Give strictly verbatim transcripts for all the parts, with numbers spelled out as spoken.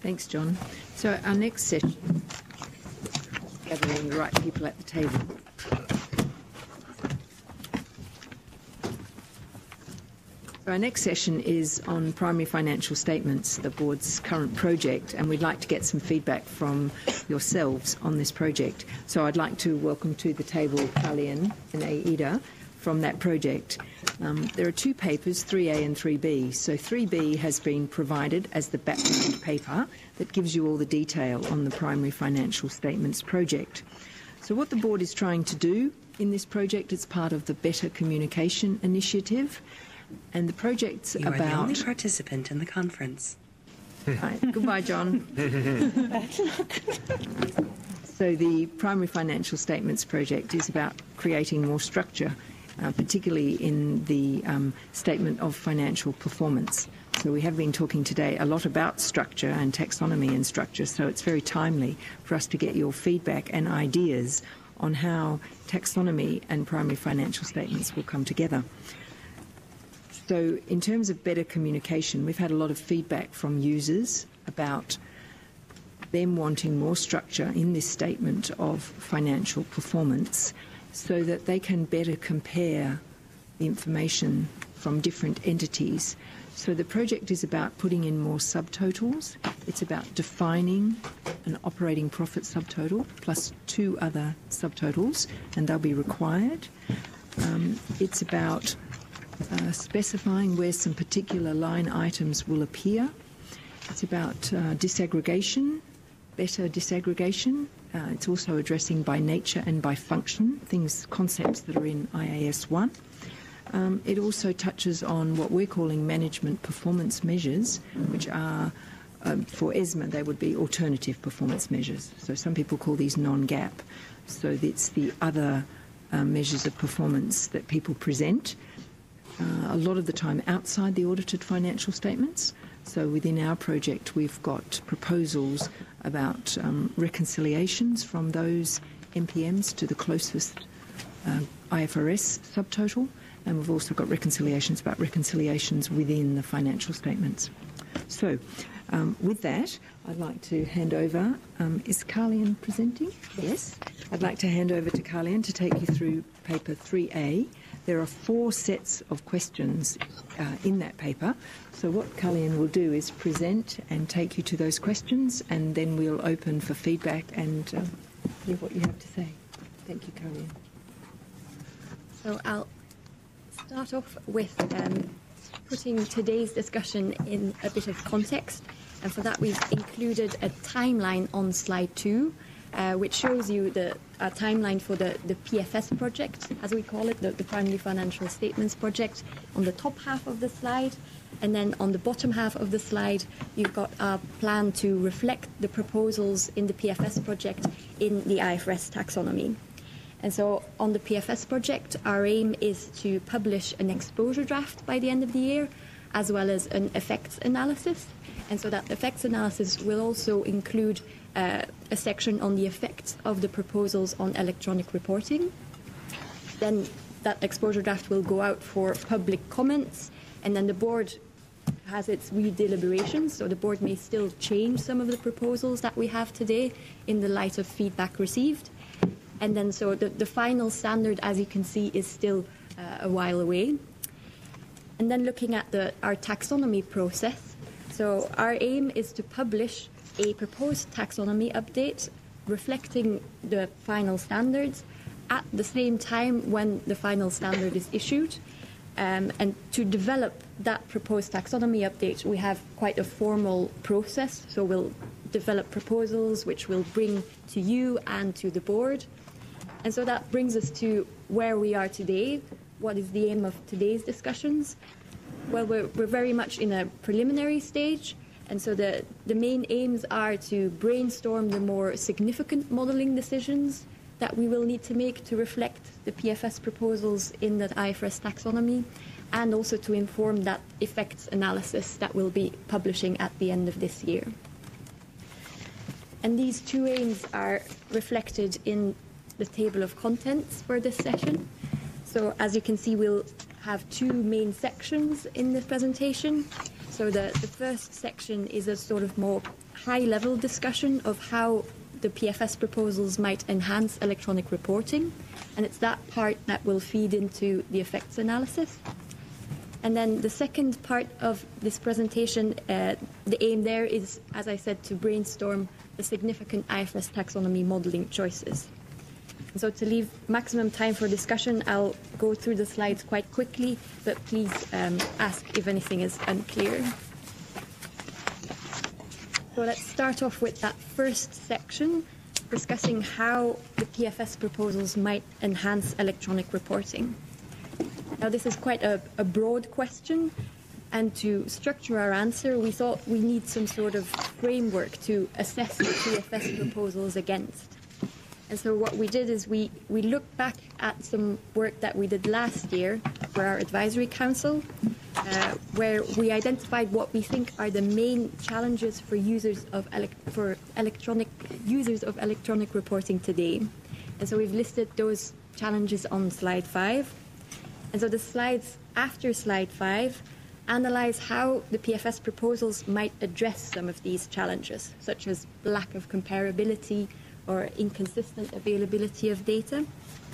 Thanks, John. So our next session, gathering the right people at the table. So our next session is on primary financial statements, the board's current project, and we'd like to get some feedback from yourselves on this project. So I'd like to welcome to the table Carlien and Aida from that project. Um, there are two papers, three A and three B. So three B has been provided as the background paper that gives you all the detail on the primary financial statements project. So what the board is trying to do in this project is part of the Better Communication Initiative. And the project's you about... You are the only participant in the conference. Right. Goodbye, John. So the primary financial statements project is about creating more structure, uh, particularly in the um, statement of financial performance. So we have been talking today a lot about structure and taxonomy and structure, so it's very timely for us to get your feedback and ideas on how taxonomy and primary financial statements will come together. So in terms of better communication, we've had a lot of feedback from users about them wanting more structure in this statement of financial performance so that they can better compare the information from different entities. So the project is about putting in more subtotals. It's about defining an operating profit subtotal plus two other subtotals, and they'll be required. Um, it's about Uh, specifying where some particular line items will appear. It's about uh, disaggregation, better disaggregation. Uh, it's also addressing by nature and by function, things, concepts that are in I A S one. Um, it also touches on what we're calling management performance measures, which are, um, for ESMA, they would be alternative performance measures. So some people call these non-GAP. So it's the other uh, measures of performance that people present. Uh, a lot of the time outside the audited financial statements. So within our project, we've got proposals about um, reconciliations from those M P Ms to the closest uh, I F R S subtotal, and we've also got reconciliations about reconciliations within the financial statements. So um, with that, I'd like to hand over. Um, is Carlien presenting? Yes. I'd like to hand over to Carlien to take you through paper three A. There are four sets of questions uh, in that paper. So what Carlien will do is present and take you to those questions, and then we'll open for feedback and uh, hear what you have to say. Thank you, Carlien. So I'll start off with um, putting today's discussion in a bit of context. And for that, we've included a timeline on slide two, Uh, which shows you the uh, timeline for the, the P F S project, as we call it, the, the Primary Financial Statements project, on the top half of the slide. And then on the bottom half of the slide, you've got a plan to reflect the proposals in the P F S project in the I F R S taxonomy. And so on the P F S project, our aim is to publish an exposure draft by the end of the year, as well as an effects analysis. And so that effects analysis will also include uh, a section on the effects of the proposals on electronic reporting. Then that exposure draft will go out for public comments, and then the board has its re-deliberations, so the board may still change some of the proposals that we have today in the light of feedback received. And then so the, the final standard, as you can see, is still uh, a while away. And then looking at the, our taxonomy process, so our aim is to publish a proposed taxonomy update reflecting the final standards at the same time when the final standard is issued. Um, and to develop that proposed taxonomy update, we have quite a formal process. So we'll develop proposals which we'll bring to you and to the board. And so that brings us to where we are today. What is the aim of today's discussions? Well, we're, we're very much in a preliminary stage, and so the, the main aims are to brainstorm the more significant modelling decisions that we will need to make to reflect the P F S proposals in the I F R S taxonomy, and also to inform that effects analysis that we'll be publishing at the end of this year. And these two aims are reflected in the table of contents for this session. So as you can see, we'll have two main sections in this presentation. So the, the first section is a sort of more high-level discussion of how the P F S proposals might enhance electronic reporting, and it's that part that will feed into the effects analysis. And then the second part of this presentation, uh, the aim there is, as I said, to brainstorm the significant I F R S taxonomy modelling choices. And so to leave maximum time for discussion, I'll go through the slides quite quickly, but please um, ask if anything is unclear. So let's start off with that first section, discussing how the P F S proposals might enhance electronic reporting. Now, this is quite a, a broad question, and to structure our answer, we thought we need some sort of framework to assess the P F S proposals against. And so what we did is we, we looked back at some work that we did last year for our advisory council, uh, where we identified what we think are the main challenges for users of elec for electronic users of electronic reporting today. And so we've listed those challenges on slide five. And so the slides after slide five analyze how the P F S proposals might address some of these challenges, such as lack of comparability or inconsistent availability of data.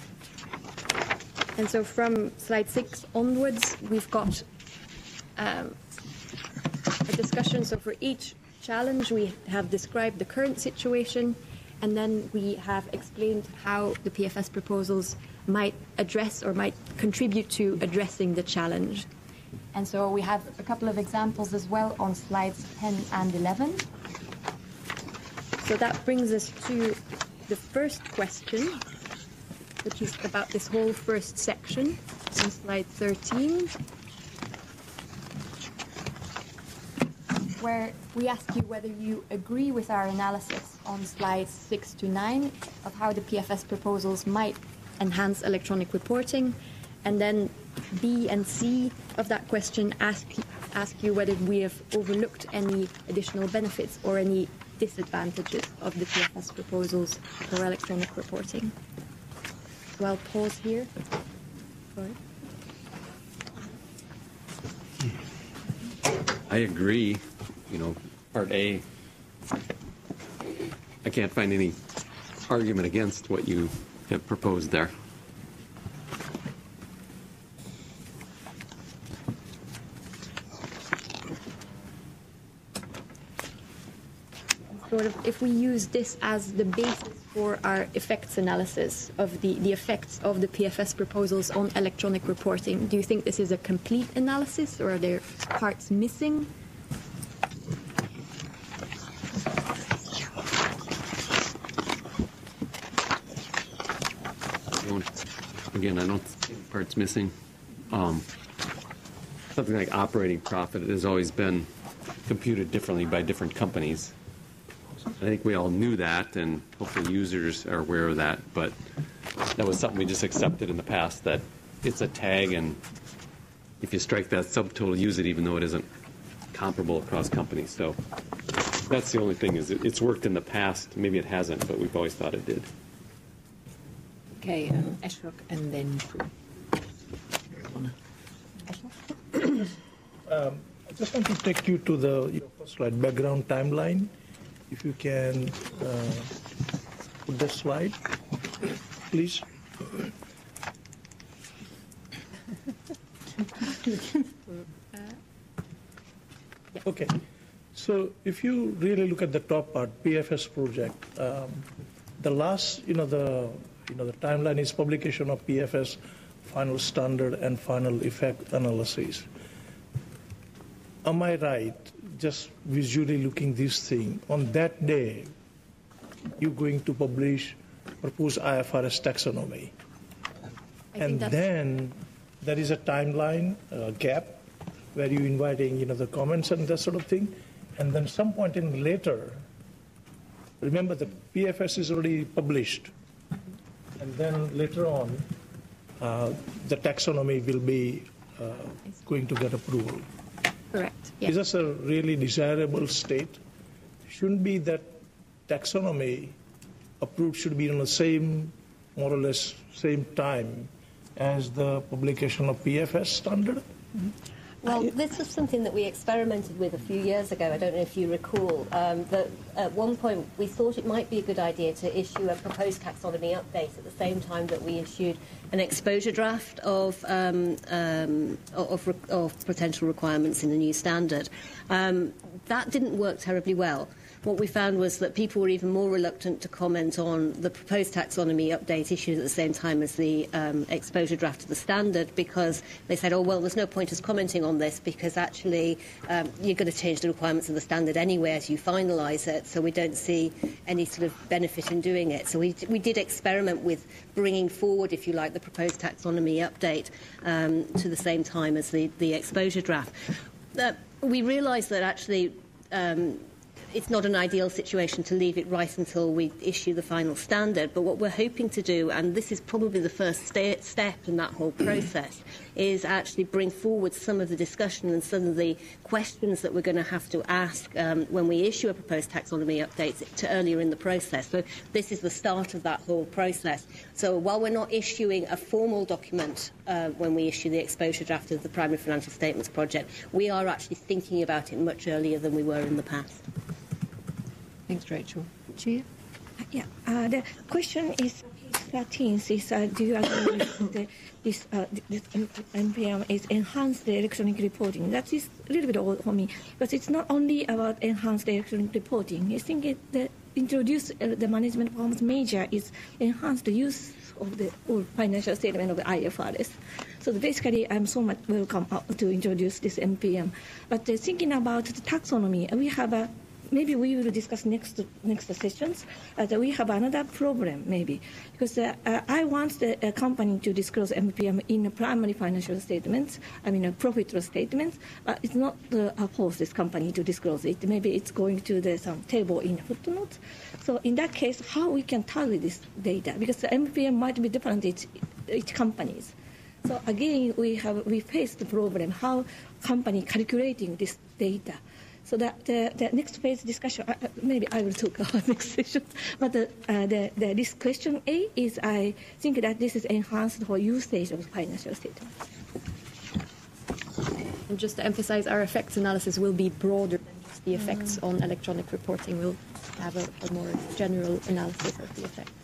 And so from slide six onwards, we've got um, a discussion. So for each challenge, we have described the current situation, and then we have explained how the P F S proposals might address or might contribute to addressing the challenge. And so we have a couple of examples as well on slides ten and eleven. So that brings us to the first question, which is about this whole first section on slide thirteen, where we ask you whether you agree with our analysis on slides six to nine of how the P F S proposals might enhance electronic reporting, and then B and C of that question ask, ask you whether we have overlooked any additional benefits or any disadvantages of the P F S proposals for electronic reporting. So I'll pause here. Sorry. I agree. You know, part A, I can't find any argument against what you have proposed there. Sort of, if we use this as the basis for our effects analysis of the, the effects of the P F S proposals on electronic reporting, do you think this is a complete analysis, or are there parts missing? Again, I don't think parts missing. Um, something like operating profit has always been computed differently by different companies. I think we all knew that, and hopefully users are aware of that, but that was something we just accepted in the past, that it's a tag, and if you strike that subtotal, use it even though it isn't comparable across companies. So that's the only thing, is it, it's worked in the past. Maybe it hasn't, but we've always thought it did. Okay, um, Ashok and then um, I just want to take you to the your first slide, background timeline. If you can uh, put that slide, please. Okay, so if you really look at the top part, P F S project, um, the last, you know, the you know the timeline is publication of P F S final standard and final effect analysis. Am I right? Just visually looking this thing, on that day, you're going to publish proposed I F R S taxonomy. I And then there is a timeline uh, gap where you're inviting, you know, the comments and that sort of thing. And then some point in later, remember the P F S is already published. And then later on, uh, the taxonomy will be uh, going to get approval. Correct. Yes. Is this a really desirable state? Shouldn't be that taxonomy approved should be in the same, more or less, same time as the publication of P F S standard? Mm-hmm. Well, this was something that we experimented with a few years ago. I don't know if you recall. Um, that at one point we thought it might be a good idea to issue a proposed taxonomy update at the same time that we issued an exposure draft of um, um, of, of potential requirements in the new standard. Um, that didn't work terribly well. What we found was that people were even more reluctant to comment on the proposed taxonomy update issued at the same time as the um, exposure draft of the standard, because they said, oh, well, there's no point us commenting on this because actually um, you're going to change the requirements of the standard anyway as you finalise it, so we don't see any sort of benefit in doing it. So we, we did experiment with bringing forward, if you like, the proposed taxonomy update um, to the same time as the, the exposure draft. Uh, we realised that actually um, it's not an ideal situation to leave it right until we issue the final standard, but what we're hoping to do, and this is probably the first sta- step in that whole process, is actually bring forward some of the discussion and some of the questions that we're going to have to ask um, when we issue a proposed taxonomy update to earlier in the process. So this is the start of that whole process. So while we're not issuing a formal document uh, when we issue the exposure draft of the Primary Financial Statements project, we are actually thinking about it much earlier than we were in the past. Thanks, Rachel. Chia? Yeah, uh, the question is thirteen is uh, do you agree with the, this, uh, this M P M is enhanced the electronic reporting? That is a little bit old for me, because it's not only about enhanced electronic reporting. I think it the introduce uh, the management performance measure is enhanced the use of the all financial statement of the I F R S. So basically, I'm so much welcome to introduce this M P M. But uh, thinking about the taxonomy, we have a maybe we will discuss next next sessions. Uh, that we have another problem, maybe, because uh, uh, I want the uh, company to disclose M P M in a primary financial statements, I mean a profit loss statement, but it's not uh, force this company to disclose it. Maybe it's going to the some table in footnotes. So in that case, how we can target this data? Because the M P M might be different each, each companies. So again, we have we face the problem how company calculating this data. So that the, the next phase discussion, uh, maybe I will talk about next session. But the, uh, the, the, this question A is, I think that this is enhanced for usage of financial statements. And just to emphasize, our effects analysis will be broader than just the effects mm. on electronic reporting. We'll have a, a more general analysis of the effects.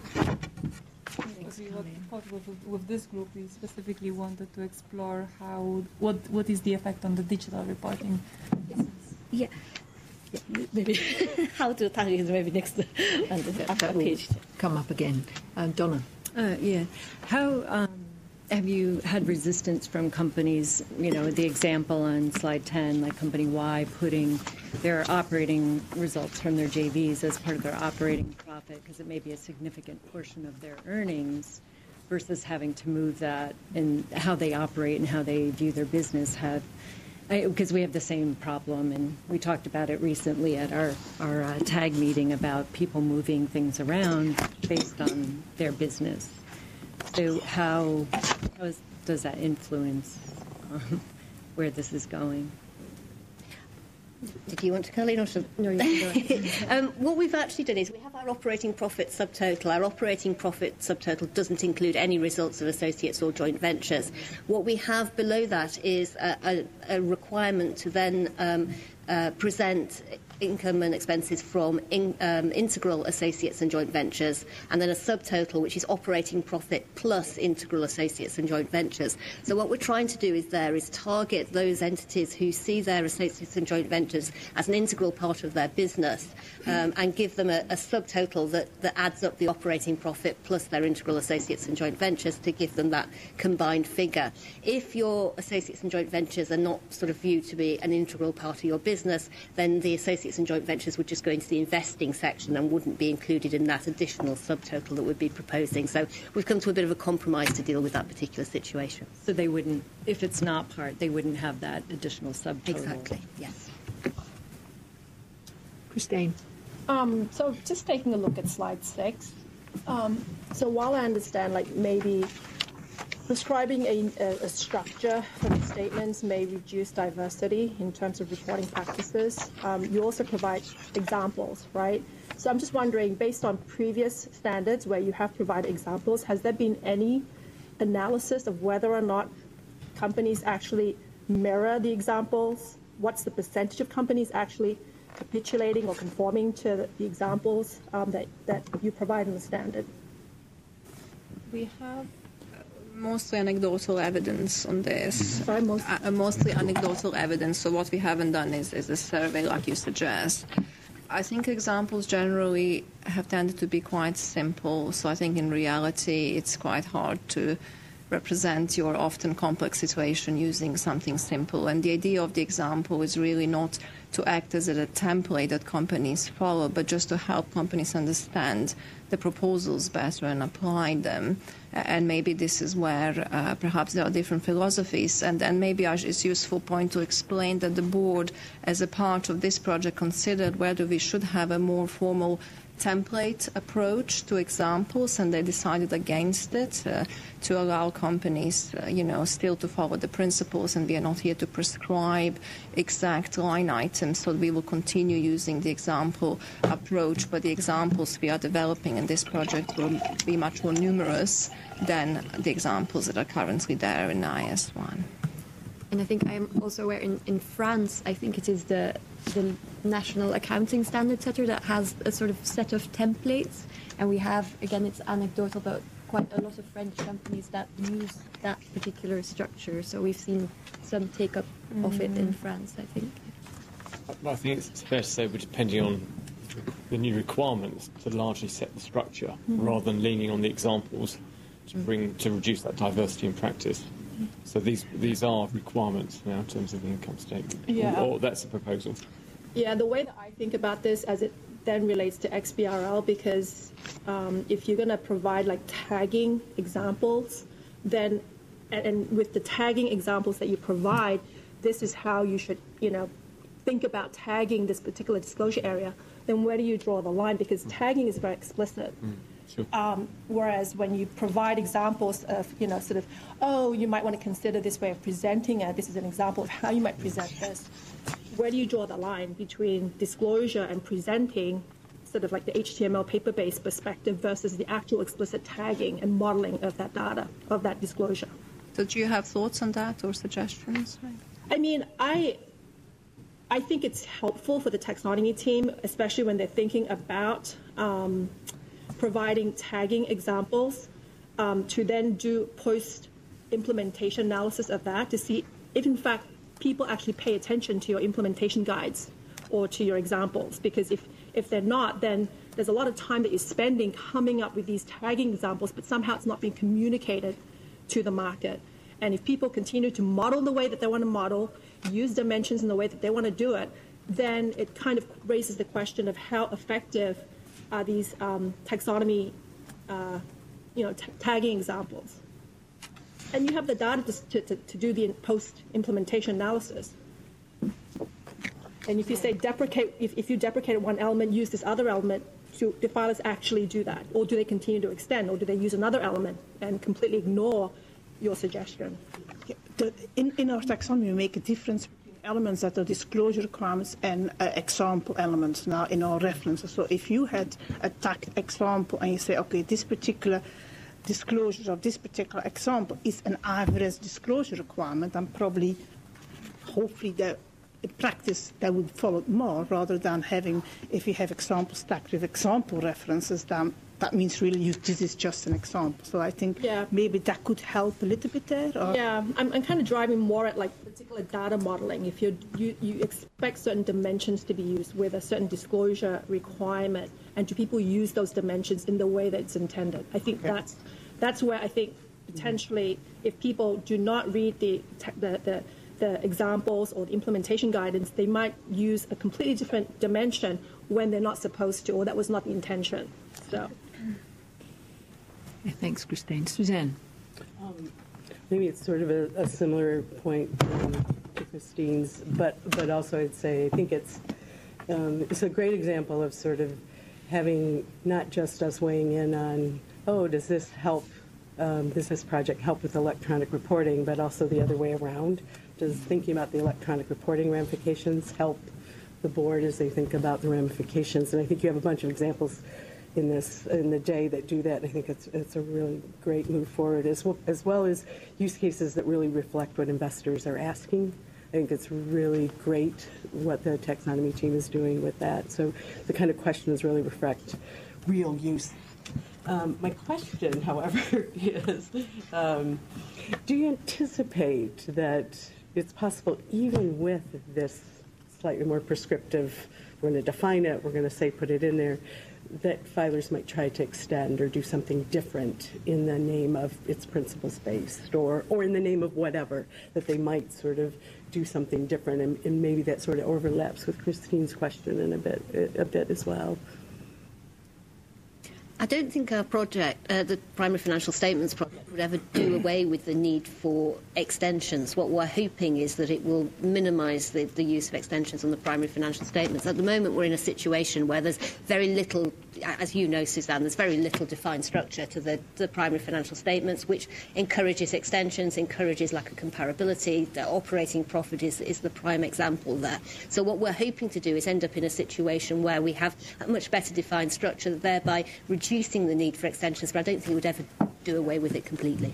We thought with, with this group, we specifically wanted to explore how what what is the effect on the digital reporting. Yeah, yeah maybe how to target maybe next and after page come up again. Uh, Donna. Uh, yeah, how um, have you had resistance from companies? You know, the example on slide ten, like company Y putting their operating results from their J Vs as part of their operating profit, because it may be a significant portion of their earnings, versus having to move that and how they operate and how they view their business have. Because we have the same problem, and we talked about it recently at our, our uh, TAG meeting about people moving things around based on their business. So how, how is, does that influence um, where this is going? Did you want to, Colleen, or should... No, you can do it. um, what we've actually done is we have our operating profit subtotal. Our operating profit subtotal doesn't include any results of associates or joint ventures. What we have below that is a, a, a requirement to then um, uh, present income and expenses from in, um, integral associates and joint ventures, and then a subtotal which is operating profit plus integral associates and joint ventures. So what we're trying to do is there is target those entities who see their associates and joint ventures as an integral part of their business, um, and give them a, a subtotal that, that adds up the operating profit plus their integral associates and joint ventures to give them that combined figure. If your associates and joint ventures are not sort of viewed to be an integral part of your business, then the associates and joint ventures would just go into the investing section and wouldn't be included in that additional subtotal that we'd be proposing. So we've come to a bit of a compromise to deal with that particular situation. So they wouldn't, if it's not part, they wouldn't have that additional subtotal. Exactly, yes. Christine. Um, so just taking a look at slide six. Um, so while I understand, like, maybe prescribing a, a, a structure for the statements may reduce diversity in terms of reporting practices, um, you also provide examples, right? So I'm just wondering, based on previous standards where you have provided examples, has there been any analysis of whether or not companies actually mirror the examples? What's the percentage of companies actually capitulating or conforming to the examples um, that, that you provide in the standard? We have mostly anecdotal evidence on this. Sorry, most- uh, mostly anecdotal evidence. So what we haven't done is, is a survey like you suggest. I think examples generally have tended to be quite simple. So I think in reality it's quite hard to represent your often complex situation using something simple. And the idea of the example is really not to act as a template that companies follow, but just to help companies understand the proposals better and apply them. And maybe this is where uh, perhaps there are different philosophies. And then maybe it's a useful point to explain that the board, as a part of this project, considered whether we should have a more formal template approach to examples, and they decided against it uh, to allow companies, uh, you know, still to follow the principles, and we are not here to prescribe exact line items, so we will continue using the example approach, but the examples we are developing in this project will be much more numerous than the examples that are currently there in I S one. And I think I'm also aware in, in France, I think it is the the National Accounting Standard Setter that has a sort of set of templates. And we have, again, it's anecdotal, but quite a lot of French companies that use that particular structure. So we've seen some take up mm-hmm. of it in France, I think. I think it's fair to say we're depending on the new requirements to largely set the structure mm-hmm. rather than leaning on the examples to bring to reduce that diversity in practice. So these these are requirements now in terms of the income statement. Yeah. Or, or that's a proposal. Yeah, the way that I think about this as it then relates to X B R L, because um, if you're going to provide like tagging examples, then and, and with the tagging examples that you provide, this is how you should, you know, think about tagging this particular disclosure area. Then where do you draw the line? Because tagging is very explicit. Mm. Sure. Um, whereas when you provide examples of, you know, sort of, oh, you might want to consider this way of presenting it. This is an example of how you might present this. Where do you draw the line between disclosure and presenting, sort of like the H T M L paper-based perspective versus the actual explicit tagging and modeling of that data, of that disclosure? So do you have thoughts on that or suggestions? I mean, I... I think it's helpful for the taxonomy team, especially when they're thinking about um, providing tagging examples, um, to then do post-implementation analysis of that to see if, in fact, people actually pay attention to your implementation guides or to your examples. Because if, if they're not, then there's a lot of time that you're spending coming up with these tagging examples, but somehow it's not being communicated to the market. And if people continue to model the way that they want to model, use dimensions in the way that they want to do it, then it kind of raises the question of how effective are these um, taxonomy, uh, you know, t- tagging examples. And you have the data to, to, to do the post-implementation analysis. And if you say deprecate, if, if you deprecated one element, use this other element, do the filers actually do that? Or do they continue to extend? Or do they use another element and completely ignore your suggestion? The, in, in our taxonomy, we make a difference between elements that are disclosure requirements and uh, example elements now in our references. So if you had a tax example and you say, okay, this particular disclosure of this particular example is an I F R S disclosure requirement, then probably, hopefully, the, in practice, that would follow more rather than having, if you have examples stacked with example references, then that means really you, this is just an example. So I think yeah. maybe that could help a little bit there. Or? Yeah, I'm, I'm kind of driving more at like particular data modeling. If you're, you you expect certain dimensions to be used with a certain disclosure requirement, and do people use those dimensions in the way that it's intended? I think okay. that's that's where I think potentially if people do not read the the, the the examples or the implementation guidance, they might use a completely different dimension when they're not supposed to, or that was not the intention. So. Yeah, thanks, Christine. Suzanne. Um, maybe it's sort of a, a similar point um, to Christine's, but but also I'd say I think it's um, it's a great example of sort of having not just us weighing in on, oh, does this help, um, does this project help with electronic reporting, but also the other way around. Does thinking about the electronic reporting ramifications help the board as they think about the ramifications? And I think you have a bunch of examples in this in the J that do that. I think it's it's a really great move forward, as well, as well as use cases that really reflect what investors are asking. I think it's really great what the taxonomy team is doing with that. So the kind of questions really reflect real use. Um, my question, however, is, um, do you anticipate that it's possible, even with this slightly more prescriptive, we're going to define it, we're going to say put it in there, that filers might try to extend or do something different in the name of its principles-based, or, or in the name of whatever, that they might sort of do something different, and, and maybe that sort of overlaps with Christine's question in a bit, a bit as well. I don't think our project, uh, the Primary Financial Statements project, would ever do away with the need for extensions. What we're hoping is that it will minimise the, the use of extensions on the Primary Financial Statements. At the moment, we're in a situation where there's very little, as you know, Suzanne, there's very little defined structure to the, the Primary Financial Statements, which encourages extensions, encourages lack of comparability. The operating profit is, is the prime example there. So what we're hoping to do is end up in a situation where we have a much better defined structure, thereby reducing reducing the need for extensions, but I don't think it would ever do away with it completely.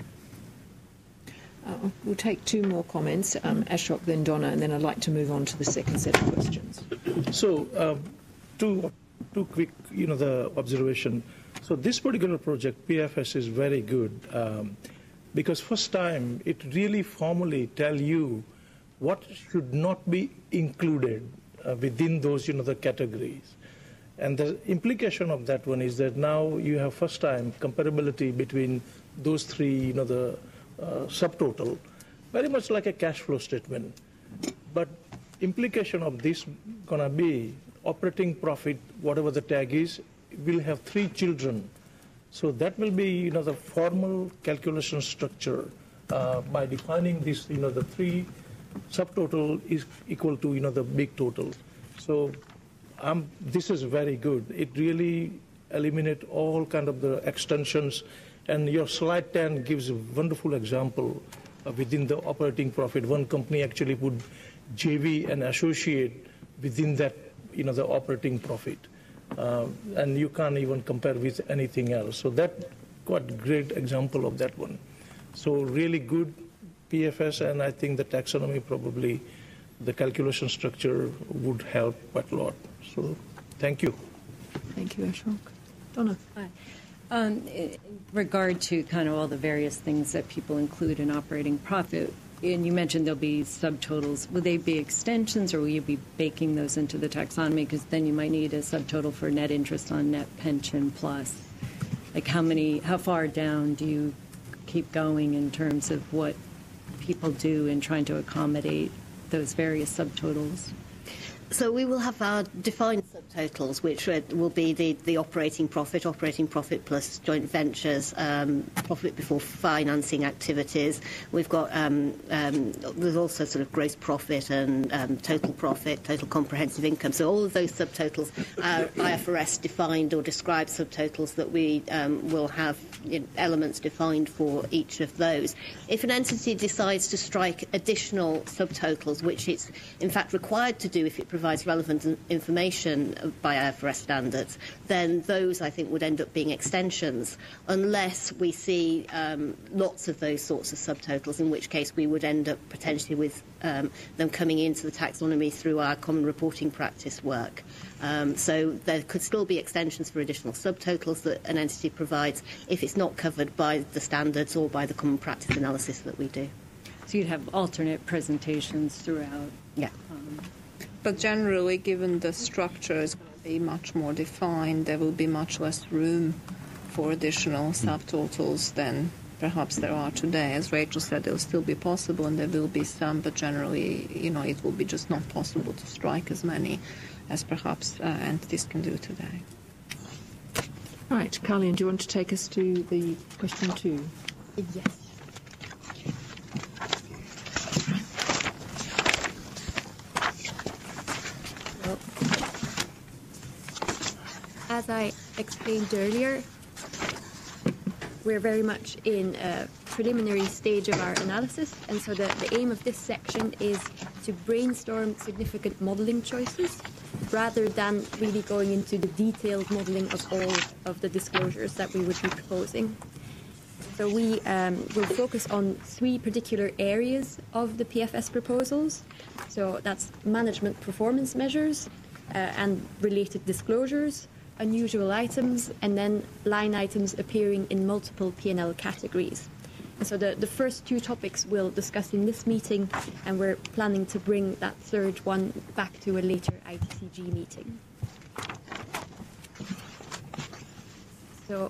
Uh, we'll take two more comments, um, Ashok, then Donna, and then I'd like to move on to the second set of questions. So, um, two, two quick, you know, the observation. So this particular project, P F S, is very good um, because first time it really formally tell you what should not be included uh, within those, you know, the categories. And the implication of that one is that now you have first time comparability between those three, you know, the uh, subtotal, very much like a cash flow statement. But implication of this gonna be operating profit, whatever the tag is, will have three children. So that will be, you know, the formal calculation structure uh, by defining this, you know, the three subtotal is equal to, you know, the big total. So Um, this is very good. It really eliminates all kind of the extensions, and your slide ten gives a wonderful example uh, within the operating profit. One company actually put J V and associate within that, you know, the operating profit, uh, and you can't even compare with anything else. So that quite great example of that one. So really good P F S, and I think the taxonomy probably the calculation structure would help quite a lot. So, thank you. Thank you, Ashok. Donna. Hi. Um, in regard to kind of all the various things that people include in operating profit, and you mentioned there'll be subtotals. Will they be extensions, or will you be baking those into the taxonomy? Because then you might need a subtotal for net interest on net pension plus. Like how many, how far down do you keep going in terms of what people do in trying to accommodate those various subtotals? So we will have our defined subtotals, which will be the, the operating profit, operating profit plus joint ventures, um, profit before financing activities. We've got, um, um, there's also sort of gross profit and um, total profit, total comprehensive income. So all of those subtotals are I F R S defined or described subtotals that we um, will have, you know, elements defined for each of those. If an entity decides to strike additional subtotals, which it's in fact required to do if it provides relevant information by I F R S standards, then those, I think, would end up being extensions, unless we see um, lots of those sorts of subtotals, in which case we would end up potentially with um, them coming into the taxonomy through our common reporting practice work. Um, so there could still be extensions for additional subtotals that an entity provides if it's not covered by the standards or by the common practice analysis that we do. So you'd have alternate presentations throughout. Yeah. Um, But generally, given the structure is going to be much more defined, there will be much less room for additional subtotals than perhaps there are today. As Rachel said, they'll still be possible, and there will be some, but generally, you know, it will be just not possible to strike as many as perhaps uh, entities can do today. All right, Carlene, do you want to take us to the question two? Yes. Well, as I explained earlier, we're very much in a preliminary stage of our analysis, and so the, the aim of this section is to brainstorm significant modelling choices rather than really going into the detailed modeling of all of the disclosures that we would be proposing. So we um, will focus on three particular areas of the P F S proposals. So that's management performance measures uh, and related disclosures, unusual items, and then line items appearing in multiple P and L categories. And so the, the first two topics we'll discuss in this meeting, and we're planning to bring that third one back to a later I T C G meeting. So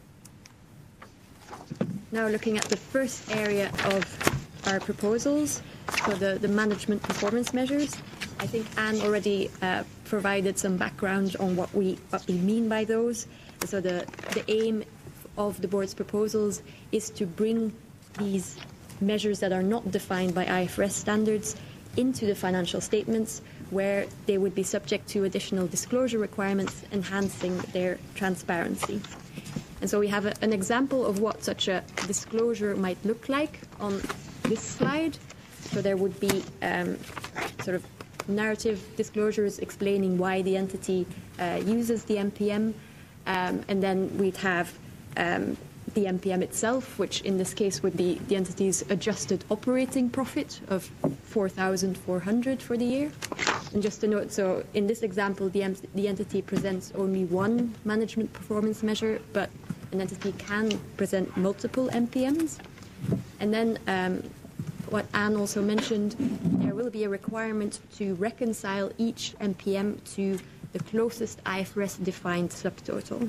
now looking at the first area of our proposals, so the, the management performance measures, I think Anne already uh, provided some background on what we what we mean by those. So the, the aim of the board's proposals is to bring these measures that are not defined by I F R S standards into the financial statements, where they would be subject to additional disclosure requirements, enhancing their transparency. And so we have a, an example of what such a disclosure might look like on this slide. So there would be um, sort of narrative disclosures explaining why the entity uh, uses the M P M, um, and then we'd have um, the M P M itself, which in this case would be the entity's adjusted operating profit of four thousand four hundred for the year. And just to note, so in this example, the, em- the entity presents only one management performance measure, but an entity can present multiple M P Ms. And then um, what Anne also mentioned, there will be a requirement to reconcile each M P M to the closest I F R S-defined subtotal.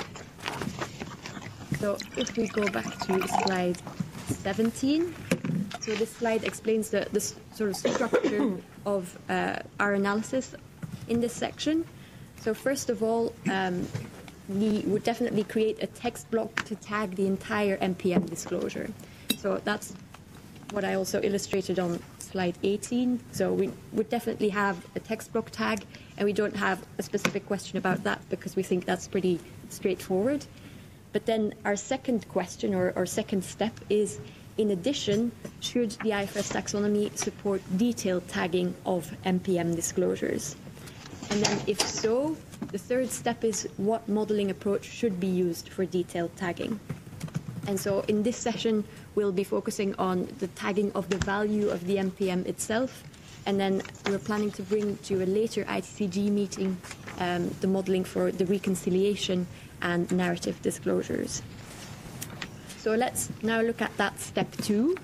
So if we go back to slide seventeen, so this slide explains the, the sort of structure of uh, our analysis in this section. So first of all, um, we would definitely create a text block to tag the entire M P M disclosure. So that's what I also illustrated on slide eighteen. So we would definitely have a text block tag, and we don't have a specific question about that because we think that's pretty straightforward. But then our second question, or, or second step, is, in addition, should the I F R S taxonomy support detailed tagging of M P M disclosures? And then if so, the third step is what modeling approach should be used for detailed tagging. And so in this session, we'll be focusing on the tagging of the value of the M P M itself, and then we're planning to bring to a later I T C G meeting um, the modeling for the reconciliation and narrative disclosures. So let's now look at that step two.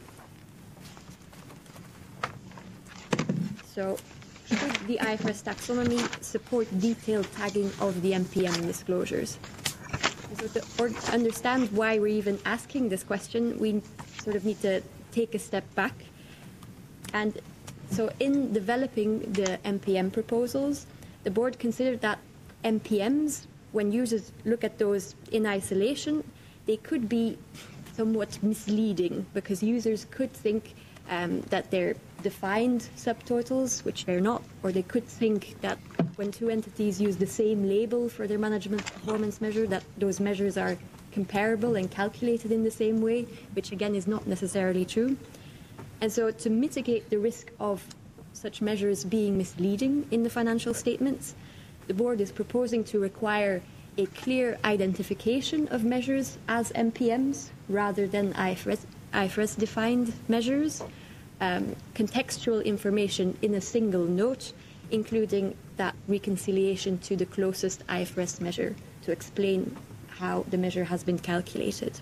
So should the I F R S taxonomy support detailed tagging of the M P M disclosures? So to or understand why we're even asking this question, we sort of need to take a step back. And so in developing the M P M proposals, the board considered that M P Ms, when users look at those in isolation, they could be somewhat misleading because users could think um, that they're defined subtotals, which they're not, or they could think that when two entities use the same label for their management performance measure, that those measures are comparable and calculated in the same way, which again is not necessarily true. And so to mitigate the risk of such measures being misleading in the financial statements, the board is proposing to require a clear identification of measures as M P Ms rather than I F R S-defined measures, um, contextual information in a single note, including that reconciliation to the closest I F R S measure to explain how the measure has been calculated.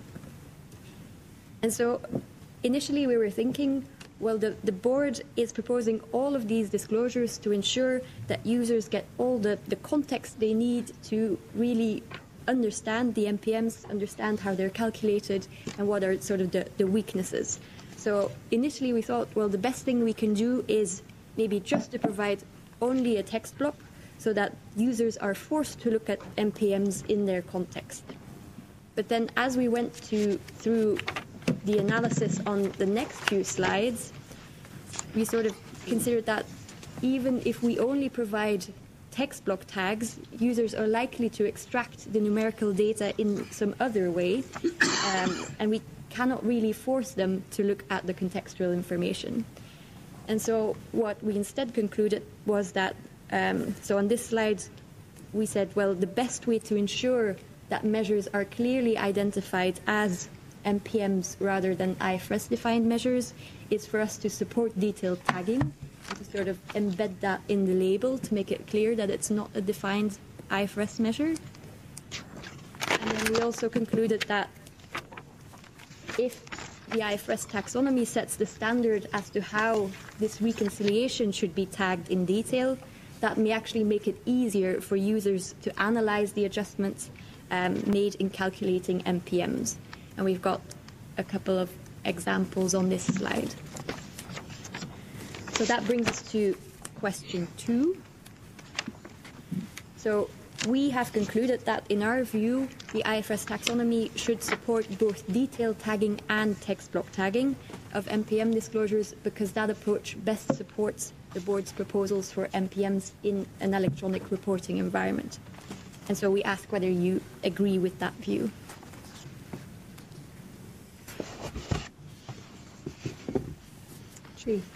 And so initially we were thinking, well, the, the board is proposing all of these disclosures to ensure that users get all the, the context they need to really understand the M P Ms, understand how they're calculated, and what are sort of the, the weaknesses. So initially we thought, well, the best thing we can do is maybe just to provide only a text block so that users are forced to look at M P Ms in their context. But then as we went to, through the analysis on the next few slides, we sort of considered that even if we only provide text block tags, users are likely to extract the numerical data in some other way, um, and we cannot really force them to look at the contextual information. And so what we instead concluded was that Um, so on this slide, we said, well, the best way to ensure that measures are clearly identified as M P Ms rather than I F R S-defined measures is for us to support detailed tagging, and to sort of embed that in the label to make it clear that it's not a defined I F R S measure. And then we also concluded that if the I F R S taxonomy sets the standard as to how this reconciliation should be tagged in detail, that may actually make it easier for users to analyze the adjustments um, made in calculating M P Ms. And we've got a couple of examples on this slide. So that brings us to question two. So we have concluded that, in our view, the I F R S taxonomy should support both detailed tagging and text block tagging of M P M disclosures, because that approach best supports the board's proposals for M P Ms in an electronic reporting environment. And so we ask whether you agree with that view. True.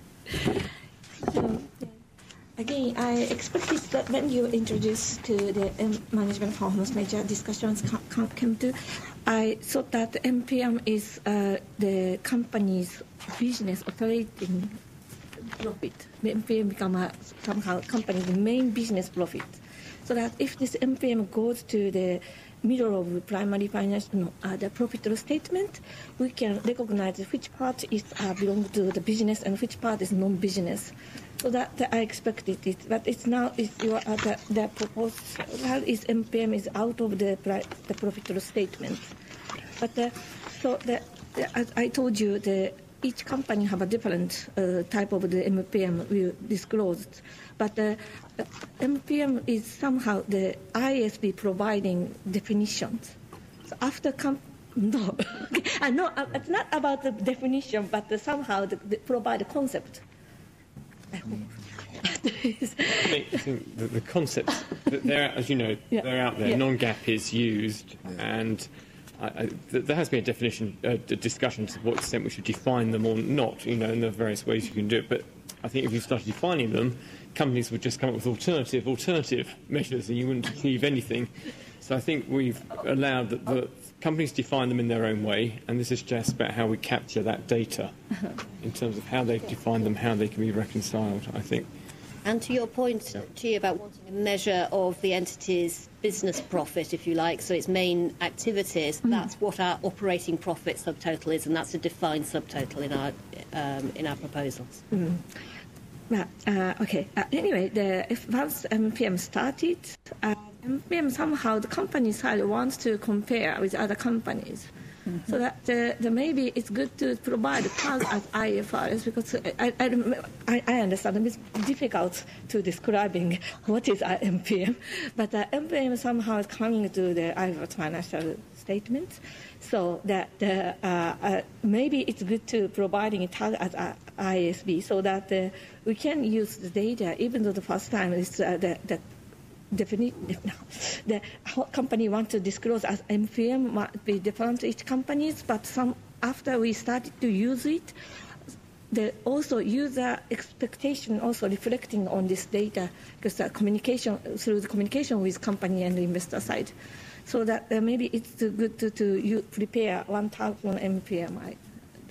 So, again, I expected that when you introduce to the um, management performance measure discussions come, come to, I thought that the M P M is uh, the company's business operating profit. The M P M become a, somehow company's main business profit. So that if this M P M goes to the middle of the primary financial, no, uh, the profit statement, we can recognize which part is uh, belong to the business and which part is non-business. So that, that I expected it, but it's now is your uh, the, the proposal is M P M is out of the the profit statement. But uh, so the, the, as I told you, the each company have a different uh, type of the M P M we disclosed, but uh, M P M is somehow the I S B providing definitions. So after com no, I know it's not about the definition, but uh, somehow the, the provide a concept. I hope. I think, I think the, the concepts, they're, as you know, yeah. they're out there. Yeah. Non-gap is used, yeah. and I, I, there has been a definition, uh, a discussion to what extent we should define them or not, you know, and there are various ways you can do it. But I think if you started defining them, companies would just come up with alternative, alternative measures, and you wouldn't achieve anything. So I think we've allowed that the companies define them in their own way, and this is just about how we capture that data in terms of how they've defined them, how they can be reconciled, I think. And to your point, Chi, about wanting a measure of the entity's business profit, if you like, so its main activities, mm. that's what our operating profit subtotal is, and that's a defined subtotal in our um, in our proposals. Mm. Well, uh, okay. Uh, anyway, the, if once M P M started, uh, M P M somehow the company side wants to compare with other companies. Mm-hmm. So that uh, the maybe it's good to provide tags as I F R S, because I, I, I understand it's difficult to describing what is M P M, but uh, M P M somehow is coming to the I F R S financial statements. So that uh, uh, maybe it's good to providing a tag as a I S B, so that uh, we can use the data, even though the first time is uh, the, the Definitely, the company wants to disclose as M P M might be different to each companies, but some after we started to use it, the also user expectation also reflecting on this data, because the communication through the communication with company and the investor side, so that uh, maybe it's good to, to you prepare one tag on M P M. I,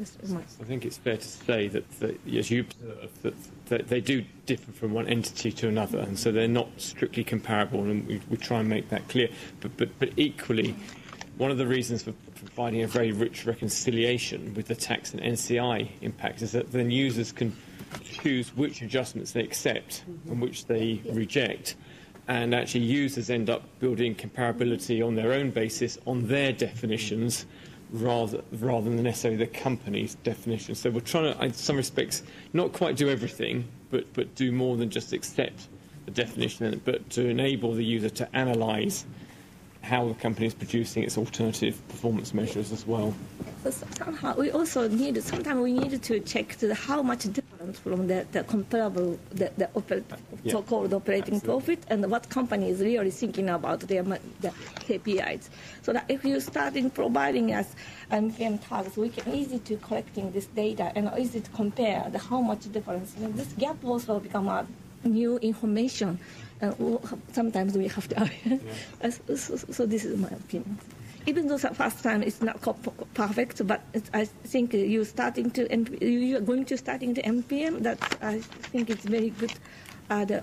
I think it's fair to say that, that as you observe, that, that they do differ from one entity to another, and so they're not strictly comparable, and we, we try and make that clear. But, but, but equally, one of the reasons for providing a very rich reconciliation with the tax and N C I impact is that then users can choose which adjustments they accept and which they reject, and actually users end up building comparability on their own basis, on their definitions, rather rather than necessarily the company's definition. So we're trying to, in some respects, not quite do everything, but, but do more than just accept the definition, but to enable the user to analyse how the company is producing its alternative performance measures as well. So somehow we also need, sometimes we need to check to how much difference from the, the comparable, the, the oper, yeah. so-called operating Absolutely. Profit, and what company is really thinking about their the K P Is. So that if you start in providing us M P M tags, we can easy to collecting this data and easy to compare the how much difference. And this gap also become a new information. Uh, sometimes we have to. Yeah. so, so this is my opinion. Even though the first time it's not perfect, but I think you starting to you are going to starting to M P M. That I think it's very good uh, the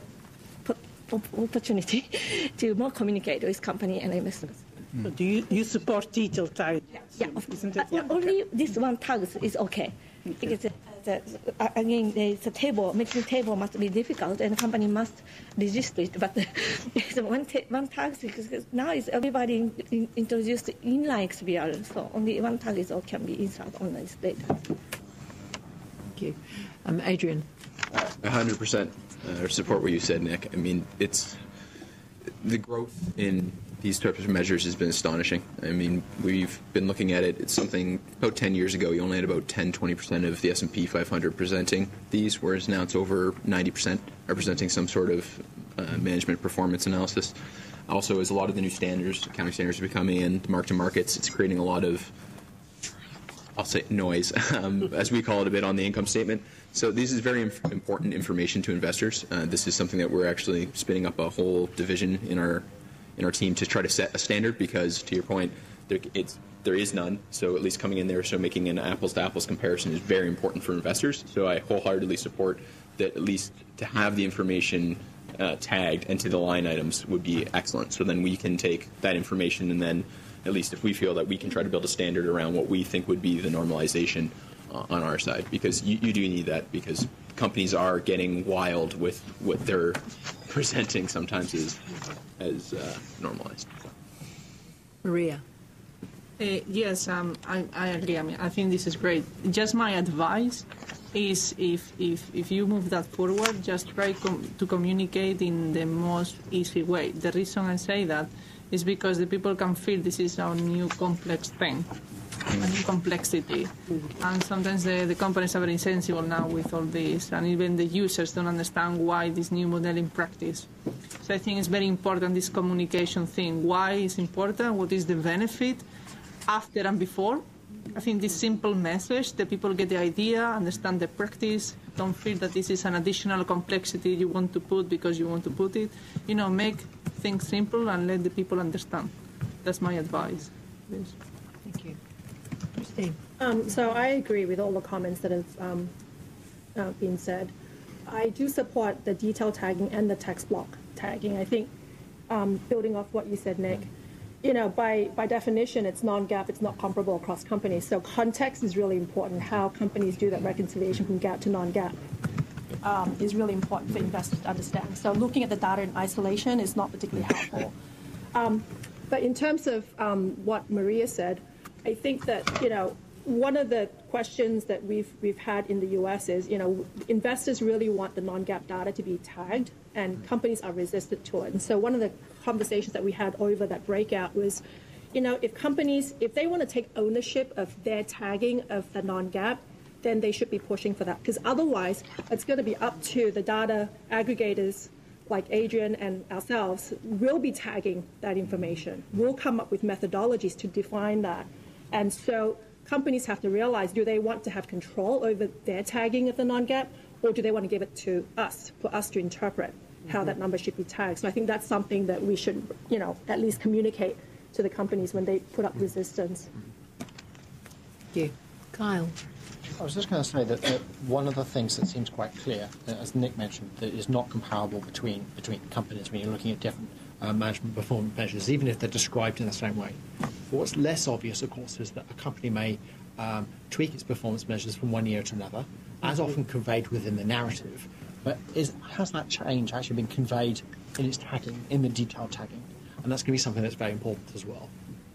opportunity to more communicate with company and investors. Mm. Do you, you support detailed tags? Yeah, isn't it? Yeah, only okay. This one tags is okay. okay. Because uh, the, uh, again, the, the table making table must be difficult, and the company must register it. But the one ta one tag because now is everybody in, in, introduced inline X B R, so only one tag is all can be inserted on this data. Thank you, um, Adrian. A hundred percent support what you said, Nick. I mean, it's the growth in these types of measures has been astonishing. I mean, we've been looking at it. It's something about ten years ago, you only had about ten, twenty percent of the S and P five hundred presenting these, whereas now it's over ninety percent are presenting some sort of uh, management performance analysis. Also, as a lot of the new standards, accounting standards are becoming in, the mark-to-markets, it's creating a lot of, I'll say, noise, um, as we call it a bit on the income statement. So this is very inf important information to investors. Uh, this is something that we're actually spinning up a whole division in our in our team to try to set a standard because, to your point, there, it's, there is none. So at least coming in there, so making an apples-to-apples comparison is very important for investors. So I wholeheartedly support that at least to have the information uh, tagged and to the line items would be excellent. So then we can take that information and then, at least if we feel that we can try to build a standard around what we think would be the normalization uh, on our side, because you, you do need that because companies are getting wild with what they're presenting sometimes as, as uh, normalized. Maria. Uh, yes, um, I, I agree. I mean, I think this is great. Just my advice is if, if, if you move that forward, just try com to communicate in the most easy way. The reason I say that is because the people can feel this is a new complex thing, a new complexity. Mm-hmm. And sometimes the, the companies are very sensible now with all this, and even the users don't understand why this new model in practice. So I think it's very important, this communication thing. Why is important? What is the benefit after and before? I think this simple message, that people get the idea, understand the practice, don't feel that this is an additional complexity you want to put because you want to put it. You know, make things simple and let the people understand. That's my advice. Yes. Thank you. Christine. Um, so I agree with all the comments that have um, uh, been said. I do support the detail tagging and the text block tagging. I think, um, building off what you said, Nick, you know, by, by definition, it's non-GAAP, it's not comparable across companies. So context is really important. How companies do that reconciliation from GAAP to non-GAAP um, is really important for investors to understand. So looking at the data in isolation is not particularly helpful. Um, but in terms of um, what Maria said, I think that, you know, one of the questions that we've, we've had in the U S is, you know, investors really want the non-GAAP data to be tagged, and companies are resistant to it. And so one of the conversations that we had over that breakout was, you know, if companies, if they want to take ownership of their tagging of the non-GAAP, then they should be pushing for that. Because otherwise, it's going to be up to the data aggregators like Adrian and ourselves. We'll be tagging that information. We'll come up with methodologies to define that. And so companies have to realize, do they want to have control over their tagging of the non-GAAP, or do they want to give it to us, for us to interpret how that number should be tagged? So I think that's something that we should, you know, at least communicate to the companies when they put up resistance. Thank you. Kyle. I was just going to say that, that one of the things that seems quite clear, as Nick mentioned, that is not comparable between between companies when you're looking at different uh, management performance measures, even if they're described in the same way. But what's less obvious, of course, is that a company may um, tweak its performance measures from one year to another, as often conveyed within the narrative. But is, has that change actually been conveyed in its tagging, in the detailed tagging? And that's going to be something that's very important as well.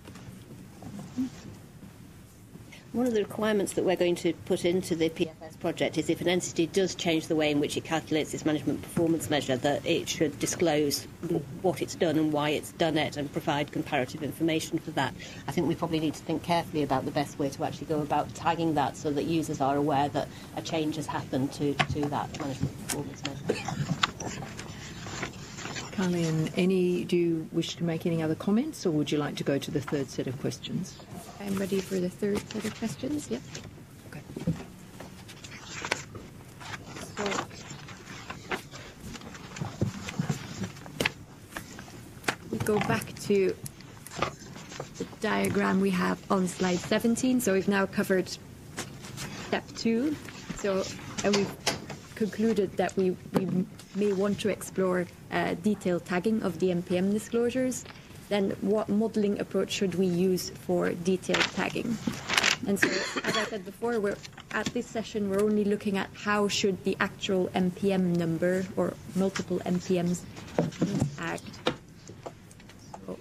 One of the requirements that we're going to put into the P F S project is if an entity does change the way in which it calculates its management performance measure, that it should disclose what it's done and why it's done it and provide comparative information for that. I think we probably need to think carefully about the best way to actually go about tagging that so that users are aware that a change has happened to, to that management performance measure. Carly, any, do you wish to make any other comments, or would you like to go to the third set of questions? I'm ready for the third set of questions. Yep. Okay. So, go back to the diagram we have on slide seventeen. So we've now covered step two. So, and we've concluded that we, we may want to explore uh, detailed tagging of the M P M disclosures. Then what modeling approach should we use for detailed tagging? And so, as I said before, we're, at this session we're only looking at how should the actual M P M number or multiple M P Ms be tagged. So,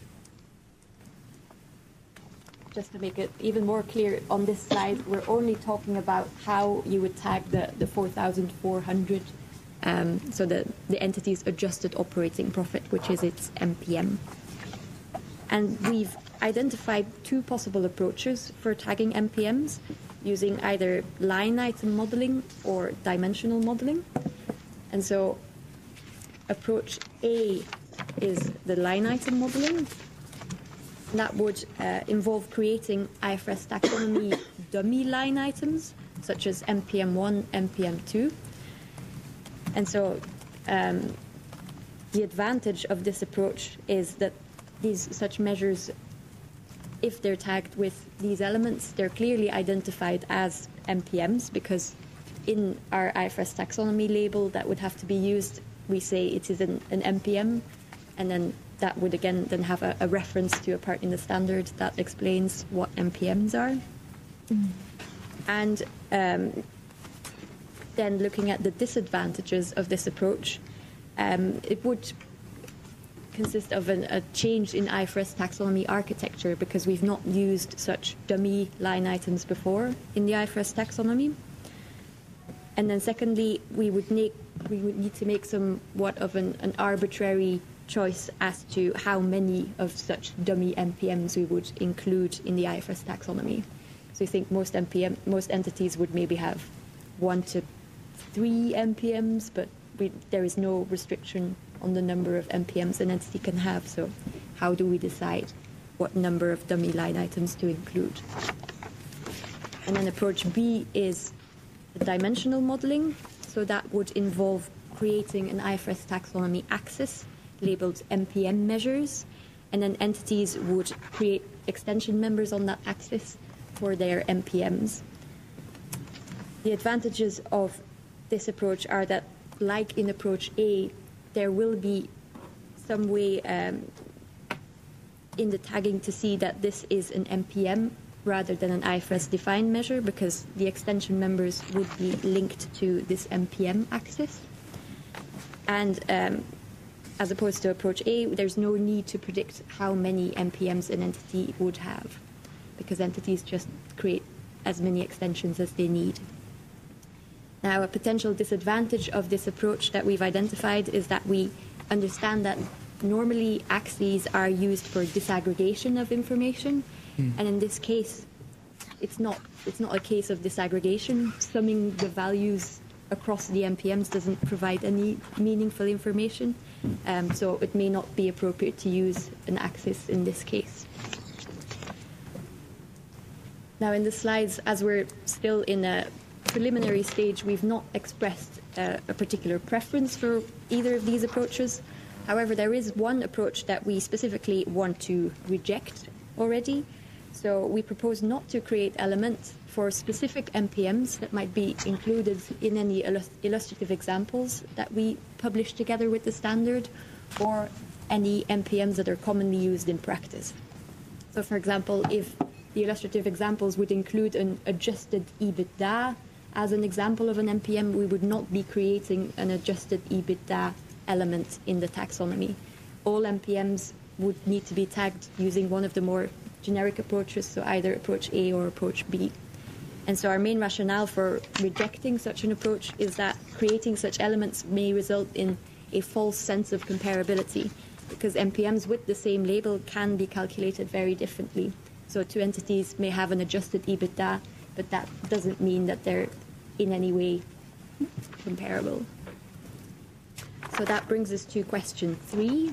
just to make it even more clear on this slide, we're only talking about how you would tag the, the four thousand four hundred, um, so the, the entity's adjusted operating profit, which is its M P M. And we've identified two possible approaches for tagging M P Ms, using either line item modeling or dimensional modeling. And so approach A is the line item modeling. That would uh, involve creating I F R S taxonomy dummy line items, such as M P M one, M P M two. And so um, the advantage of this approach is that these such measures, if they're tagged with these elements, they're clearly identified as M P Ms, because in our I F R S taxonomy label that would have to be used, we say it is an, an M P M, and then that would again then have a, a reference to a part in the standard that explains what M P Ms are. Mm. And um, then looking at the disadvantages of this approach, um, it would consist of an, a change in I F R S taxonomy architecture, because we've not used such dummy line items before in the I F R S taxonomy. And then secondly, we would, make, we would need to make somewhat of an, an arbitrary choice as to how many of such dummy M P Ms we would include in the I F R S taxonomy. So I think most M P M, most entities would maybe have one to three M P Ms, but we, there is no restriction on the number of M P Ms an entity can have. So how do we decide what number of dummy line items to include? And then approach B is the dimensional modeling. So that would involve creating an I F R S taxonomy axis labeled M P M measures, and then entities would create extension members on that axis for their M P Ms. The advantages of this approach are that, like in approach A, there will be some way um, in the tagging to see that this is an M P M rather than an I F R S defined measure, because the extension members would be linked to this M P M axis. And um, as opposed to approach A, there's no need to predict how many M P Ms an entity would have, because entities just create as many extensions as they need. Now, a potential disadvantage of this approach that we've identified is that we understand that normally axes are used for disaggregation of information, mm. and in this case, it's not, it's not a case of disaggregation. Summing the values across the M P Ms doesn't provide any meaningful information, um, so it may not be appropriate to use an axis in this case. Now, in the slides, as we're still in a preliminary stage, we've not expressed uh, a particular preference for either of these approaches. However, there is one approach that we specifically want to reject already. So we propose not to create elements for specific M P Ms that might be included in any illustrative examples that we publish together with the standard, or any M P Ms that are commonly used in practice. So, for example, if the illustrative examples would include an adjusted EBITDA as an example of an M P M, we would not be creating an adjusted EBITDA element in the taxonomy. All M P Ms would need to be tagged using one of the more generic approaches, so either approach A or approach B. And so our main rationale for rejecting such an approach is that creating such elements may result in a false sense of comparability, because M P Ms with the same label can be calculated very differently. So two entities may have an adjusted EBITDA, but that doesn't mean that they're in any way comparable. So that brings us to question three,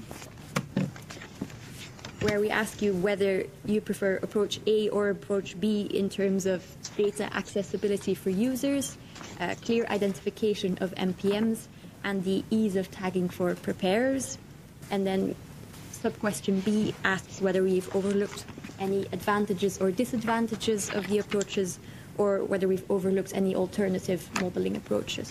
where we ask you whether you prefer approach A or approach B in terms of data accessibility for users, uh, clear identification of M P Ms, and the ease of tagging for preparers. And then sub-question B asks whether we've overlooked any advantages or disadvantages of the approaches, or whether we've overlooked any alternative modeling approaches.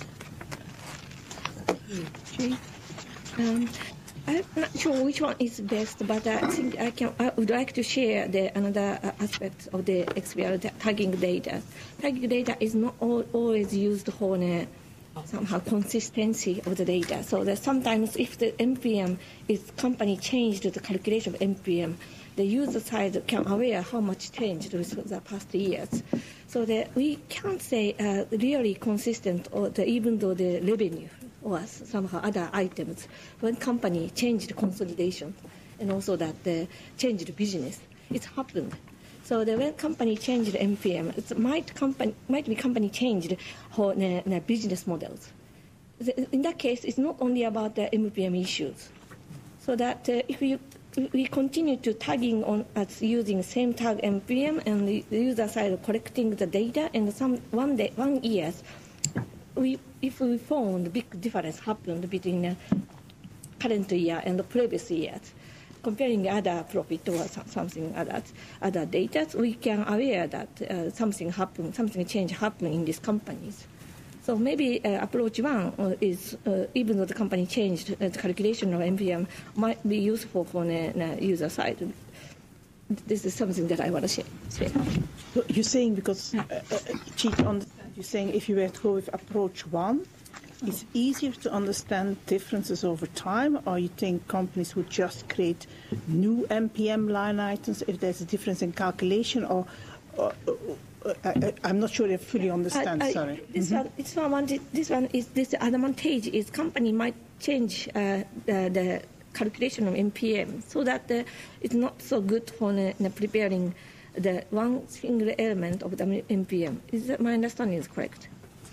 Um, I'm not sure which one is best, but I think I can. I would like to share the another uh, aspect of the X B R tagging data. Tagging data is not all, always used for uh, somehow consistency of the data. So that sometimes if the M P M is company changed the calculation of M P M, the user side can aware how much changed with the past years. So that we can't say uh, really consistent, or the, even though the revenue or somehow other items, when company changed consolidation and also that the changed business, it happened. So the when company changed M P M, it might company might be company changed for the, the business models. In that case, it's not only about the M P M issues. So that uh, if you we continue to tagging on as using same tag M P M and the user side collecting the data, and some one day one years, we if we found big difference happened between the current year and the previous years, comparing other profit or something other other data, we can aware that uh, something happened, something change happened in these companies. So maybe uh, approach one uh, is, uh, even though the company changed uh, the calculation of M P M, might be useful for the, the user side. This is something that I want to share. share. So you're saying, because, uh, uh, Chief, understand, you're saying if you were to go with approach one, it's easier to understand differences over time, or you think companies would just create new M P M line items if there's a difference in calculation, or, or I, I'm not sure I fully understand. I, I, sorry. This mm-hmm. one, it's not one. This one is this advantage is company might change uh, the, the calculation of M P M so that uh, it's not so good for uh, preparing the one single element of the M P M. Is that my understanding is correct?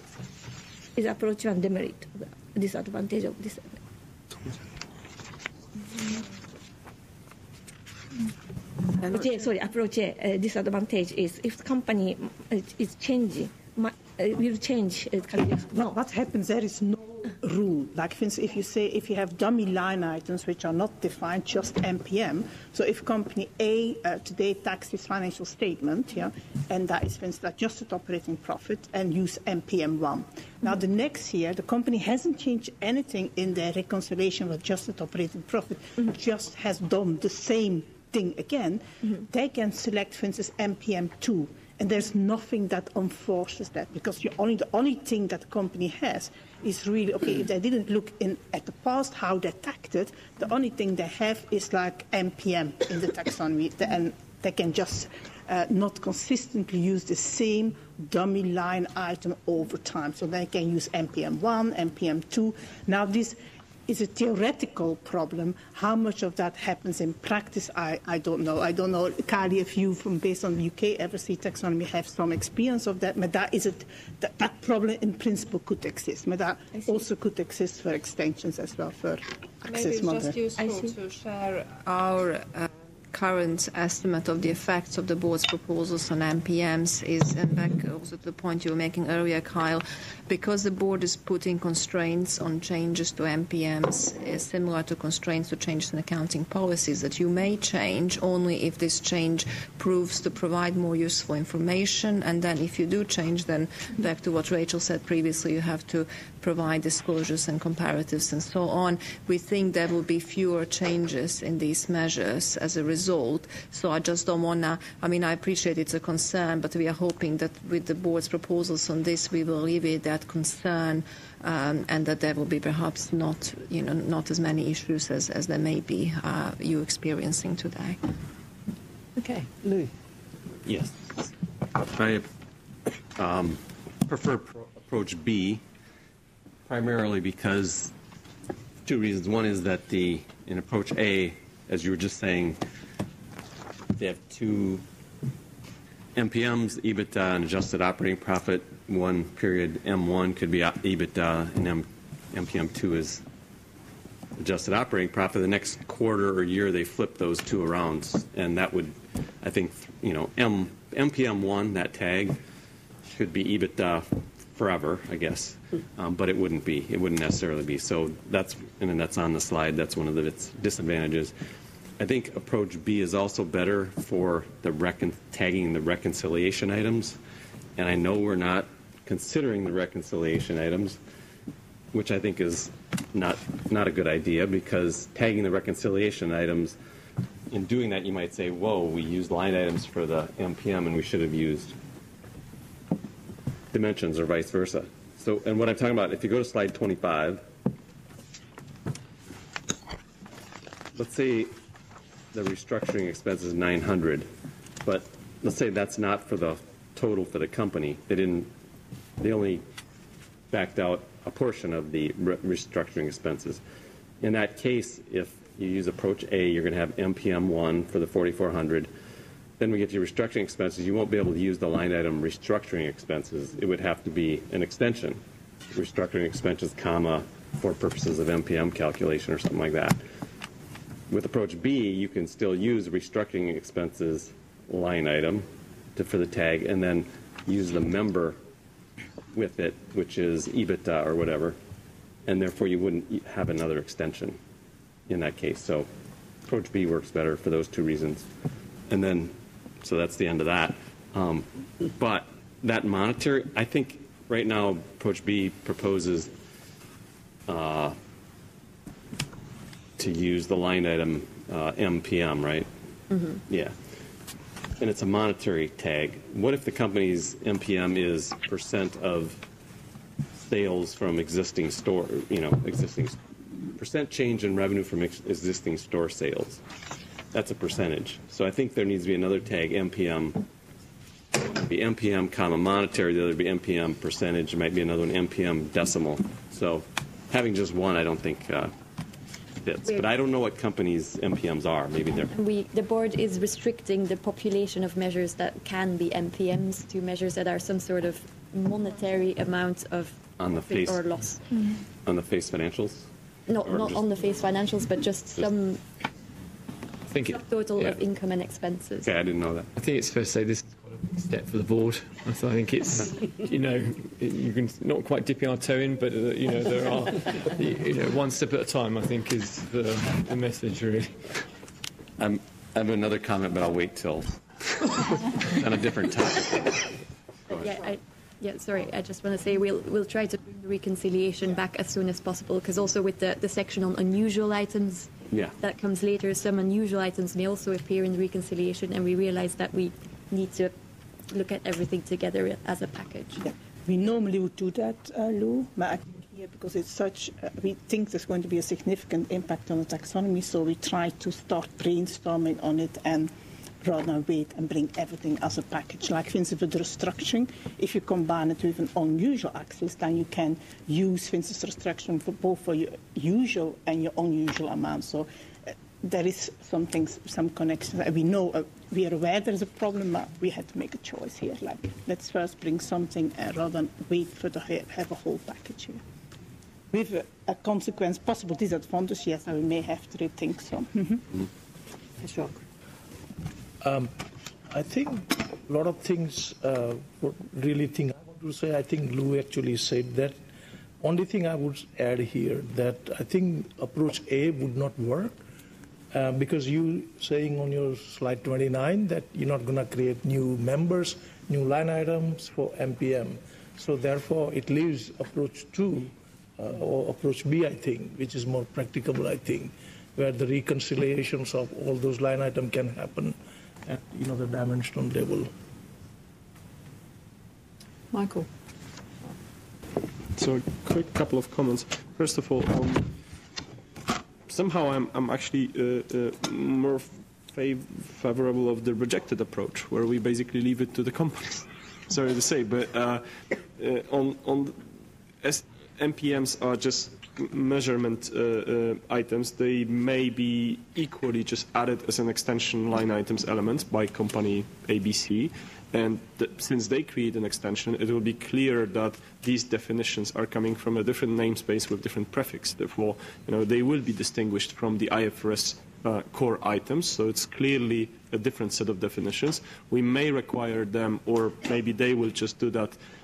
Is approach one demerit, disadvantage of this? Okay, sorry, approach A, uh, disadvantage is if the company is changing, uh, will change. Uh, no, what happens there is no rule. Like, for instance, if you say if you have dummy line items which are not defined, just M P M. So if company A uh, today taxes its financial statement, yeah, and that is, for instance, adjusted operating profit, and use M P M one. Now, the next year, the company hasn't changed anything in their reconciliation of adjusted operating profit, mm-hmm. just has done the same thing again. Mm-hmm. They can select, for instance, M P M two. And there's nothing that enforces that, because you only, the only thing that the company has is really, okay, if they didn't look in at the past how they taxed it, the only thing they have is like M P M in the taxonomy, and they can just uh, not consistently use the same dummy line item over time. So they can use M P M one, M P M two. Now this is a theoretical problem. How much of that happens in practice, I, I don't know. I don't know, Kali, if you, from based on the U K F S C taxonomy, have some experience of that. But that is it. That, that problem in principle could exist. But that also could exist for extensions as well for access Maybe it's just useful to share our uh, current estimate of the effects of the board's proposals on M P Ms is, and back also to the point you were making earlier, Kyle, because the board is putting constraints on changes to M P Ms, is similar to constraints to changes in accounting policies, that you may change only if this change proves to provide more useful information, and then if you do change, then back to what Rachel said previously, you have to provide disclosures and comparatives and so on. We think there will be fewer changes in these measures as a result. So I just don't want to, I mean, I appreciate it's a concern, but we are hoping that with the board's proposals on this, we will alleviate that concern, um, and that there will be perhaps not, you know, not as many issues as, as there may be uh, you experiencing today. Okay. Louis. Yes. I um, prefer pro- approach B, primarily because two reasons. One is that the in approach A, as you were just saying, they have two M P Ms, EBITDA and adjusted operating profit. One period M one could be EBITDA, and M- MPM two is adjusted operating profit. The next quarter or year, they flip those two around, and that would, I think, you know, M M P M one, that tag, should be EBITDA forever, I guess, um, but it wouldn't be. It wouldn't necessarily be. So that's, and then that's on the slide. That's one of the its disadvantages. I think approach B is also better for the recon- tagging the reconciliation items. And I know we're not considering the reconciliation items, which I think is not not a good idea, because tagging the reconciliation items, in doing that you might say, whoa, we used line items for the M P M and we should have used dimensions or vice versa. So, and what I'm talking about, if you go to slide twenty-five, let's say the restructuring expense is nine hundred, but let's say that's not for the total for the company. They didn't, they only backed out a portion of the re- restructuring expenses. In that case, if you use approach A, you're going to have M P M one for the forty-four hundred. Then we get to your restructuring expenses. You won't be able to use the line item restructuring expenses. It would have to be an extension, restructuring expenses, comma, for purposes of M P M calculation or something like that. With approach B, you can still use restructuring expenses line item to, for the tag, and then use the member with it, which is EBITDA or whatever, and therefore you wouldn't have another extension in that case. So approach B works better for those two reasons. And then, so that's the end of that. Um, but that monetary, I think right now approach B proposes uh, to use the line item uh, M P M, right? Mm-hmm. Yeah. And it's a monetary tag. What if the company's M P M is percent of sales from existing store, you know, existing percent change in revenue from ex- existing store sales? That's a percentage. So I think there needs to be another tag, M P M. Be M P M comma monetary. The other would be M P M percentage. It might be another one, M P M decimal. So having just one, I don't think uh, fits. But I don't know what companies' M P Ms are. Maybe they're. We, the board is restricting the population of measures that can be M P Ms to measures that are some sort of monetary amount of on the profit face or loss. Mm-hmm. On the face financials. Not Or not just, on the face financials, but just, just some. I think it, total yeah. of income and expenses. Okay, I didn't know that. I think it's fair to say this is quite a big step for the board. So I think it's, you know, you can not quite dipping our toe in, but uh, you know there are, you know, one step at a time. I think is the, the message really. Um, I have another comment, but I'll wait till on a different topic. Yeah, I, yeah. Sorry, I just want to say we'll we'll try to bring the reconciliation back as soon as possible, because also with the, the section on unusual items. Yeah. That comes later. Some unusual items may also appear in the reconciliation, and we realize that we need to look at everything together as a package. Yeah. We normally would do that, uh, Lou, but I think here, because it's such, uh, we think there's going to be a significant impact on the taxonomy, so we try to start brainstorming on it and rather than wait and bring everything as a package. Like, for instance, with the restructuring, if you combine it with an unusual axis, then you can use, for instance, restructuring for both for your usual and your unusual amount. So uh, there is some things, some connections. We know, uh, we are aware there is a problem, but we had to make a choice here. Like, let's first bring something uh, rather than wait for the have a whole package here. With a, a consequence, possible disadvantage, yes, and we may have to rethink some. Mm-hmm. Mm-hmm. Sure. Um, I think a lot of things, uh, really think I want to say, I think Lou actually said that. Only thing I would add here that I think approach A would not work uh, because you saying on your slide twenty-nine that you're not going to create new members, new line items for M P M. So therefore it leaves approach two uh, or approach B, I think, which is more practicable, I think, where the reconciliations of all those line items can happen at, you know, the dimensional level. Michael. So a quick couple of comments. First of all, um, somehow I'm, I'm actually uh, uh, more fav- favorable of the rejected approach, where we basically leave it to the companies. Sorry to say, but uh, uh, on, on as M P Ms are just measurement uh, uh, items, they may be equally just added as an extension line items element by company A B C. And th- since they create an extension, it will be clear that these definitions are coming from a different namespace with different prefix. Therefore, you know, they will be distinguished from the I F R S uh, core items. So it's clearly a different set of definitions. We may require them, or maybe they will just do that,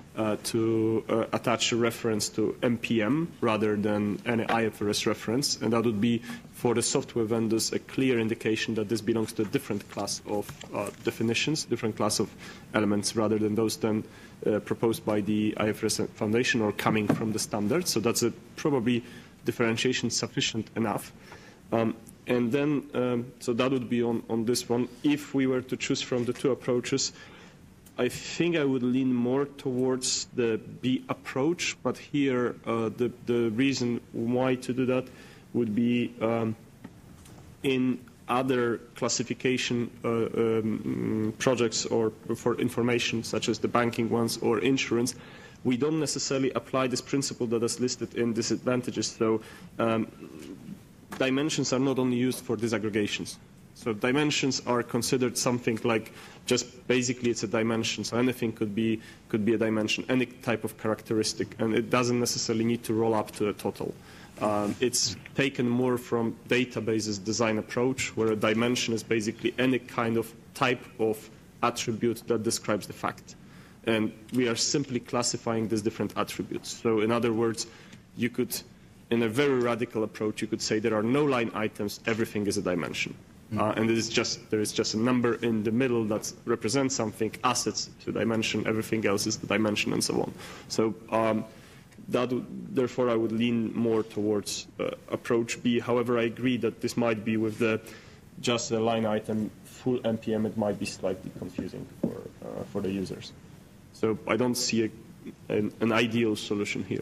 uh, to uh, attach a reference to M P M rather than any I F R S reference, and that would be for the software vendors a clear indication that this belongs to a different class of uh, definitions, different class of elements rather than those then uh, proposed by the I F R S Foundation or coming from the standard. So that's a probably differentiation sufficient enough. Um, and then, um, so that would be on, on this one. If we were to choose from the two approaches, I think I would lean more towards the B approach, but here uh, the, the reason why to do that would be um, in other classification uh, um, projects or for information, such as the banking ones or insurance, we don't necessarily apply this principle that is listed in disadvantages. So um, dimensions are not only used for disaggregations. So dimensions are considered something like just basically it's a dimension. So anything could be could be a dimension, any type of characteristic, and it doesn't necessarily need to roll up to a total. Um, it's taken more from databases design approach, where a dimension is basically any kind of type of attribute that describes the fact. And we are simply classifying these different attributes. So in other words, you could, in a very radical approach, you could say there are no line items, everything is a dimension. Uh, and it is just, there is just a number in the middle that represents something, assets to dimension, everything else is the dimension, and so on. So um, that would, therefore I would lean more towards uh, approach B. However, I agree that this might be with the just a line item, full M P M, it might be slightly confusing for, uh, for the users. So I don't see a, an, an ideal solution here.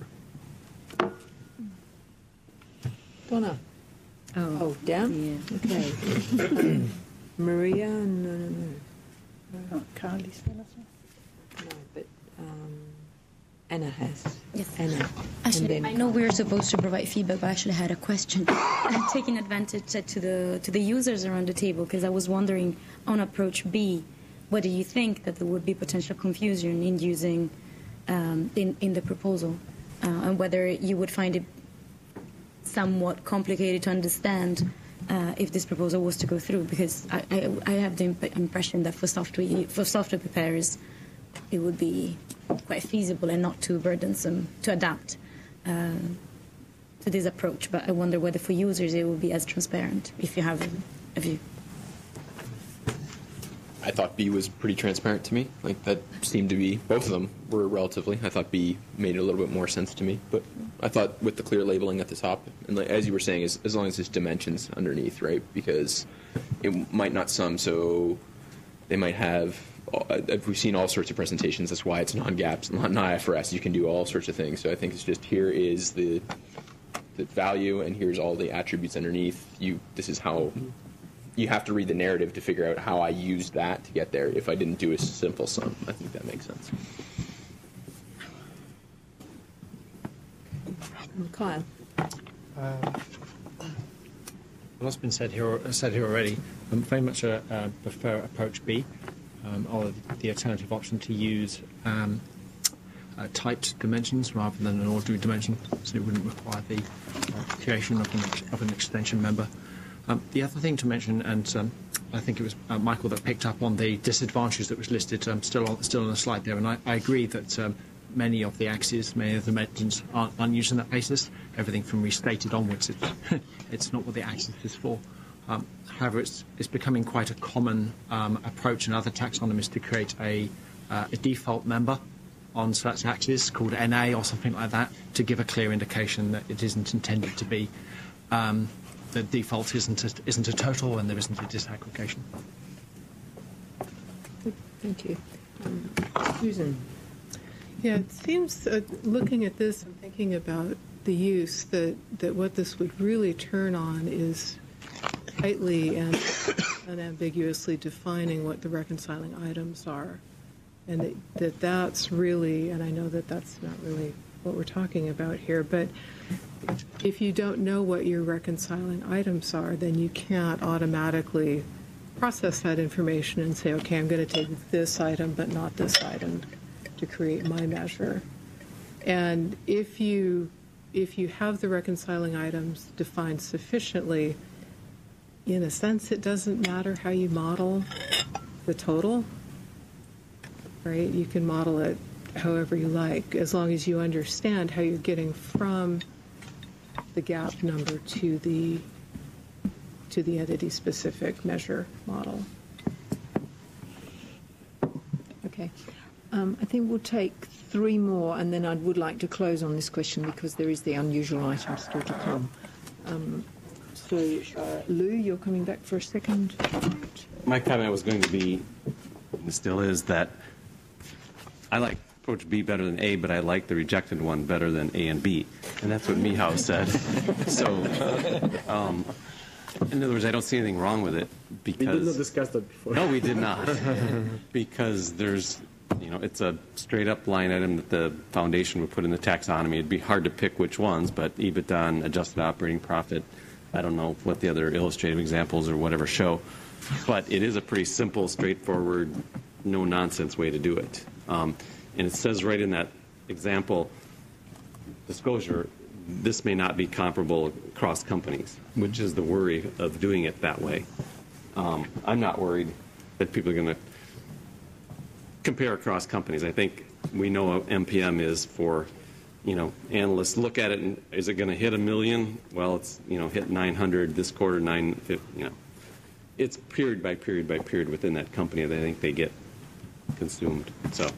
Donna. Oh, oh down? Yeah. Okay. Maria? No, no, no. Oh, Carly's still as well. No, but um, Anna has. Yes. Anna. Actually, then, I know we're supposed to provide feedback, but I actually had a question. I'm taking advantage to the to the users around the table, because I was wondering on approach B, what do you think that there would be potential confusion in using um, in in the proposal, uh, and whether you would find it somewhat complicated to understand uh, if this proposal was to go through, because I, I, I have the imp impression that for software for software preparers, it would be quite feasible and not too burdensome to adapt uh, to this approach. But I wonder whether for users it would be as transparent, if you have a view. I thought B was pretty transparent to me. Like, that seemed to be, both of them were relatively. I thought B made a little bit more sense to me. But I thought with the clear labeling at the top, and like, as you were saying, as, as long as there's dimensions underneath, right? Because it might not sum, so they might have, uh, we've seen all sorts of presentations. That's why it's non-GAPS, not I F R S. You can do all sorts of things. So I think it's just, here is the, the value, and here's all the attributes underneath. You, this is how... You have to read the narrative to figure out how I used that to get there. If I didn't do a simple sum, I think that makes sense. Kyle. Uh, what's been said here said here already. I'm very much a, uh, prefer approach B, um, or the alternative option to use um, uh, typed dimensions rather than an ordinary dimension, so it wouldn't require the uh, creation of an, of an extension member. Um, the other thing to mention, and um, I think it was uh, Michael that picked up on the disadvantages that was listed um, still on, still on the slide there, and I, I agree that um, many of the axes, many of the dimensions aren't, aren't used on that basis. Everything from restated onwards, it's, it's not what the axis is for. Um, however, it's, it's becoming quite a common um, approach in other taxonomies to create a, uh, a default member on such axes called N A or something like that, to give a clear indication that it isn't intended to be um, the default isn't a, isn't a total and there isn't a disaggregation. Thank you. Um, Susan. Yeah, it seems, uh, looking at this and thinking about the use, that, that what this would really turn on is tightly and unambiguously defining what the reconciling items are. And that, that that's really, and I know that that's not really what we're talking about here, but if you don't know what your reconciling items are, then you can't automatically process that information and say, okay, I'm going to take this item but not this item to create my measure. And if you if you have the reconciling items defined sufficiently, in a sense, it doesn't matter how you model the total, right? You can model it however you like, as long as you understand how you're getting from the gap number to the to the entity-specific measure model. Okay. Um, I think we'll take three more, and then I would like to close on this question because there is the unusual item still to come. Um, so, uh, Lou, you're coming back for a second. My comment was going to be, and still is, that I like approach B better than A, but I like the rejected one better than A and B. And that's what Michał said. So, um, in other words, I don't see anything wrong with it because... We did not discuss that before. No, we did not. Because there's, you know, it's a straight-up line item that the foundation would put in the taxonomy. It'd be hard to pick which ones, but EBITDA and adjusted operating profit, I don't know what the other illustrative examples or whatever show. But it is a pretty simple, straightforward, no-nonsense way to do it. Um, and it says right in that example disclosure, this may not be comparable across companies, which is the worry of doing it that way. Um, I'm not worried that people are going to compare across companies. I think we know what M P M is for, you know, analysts look at it and is it going to hit a million? Well, it's, you know, hit nine hundred this quarter, nine fifty, you know. It's period by period by period within that company that I think they get consumed. So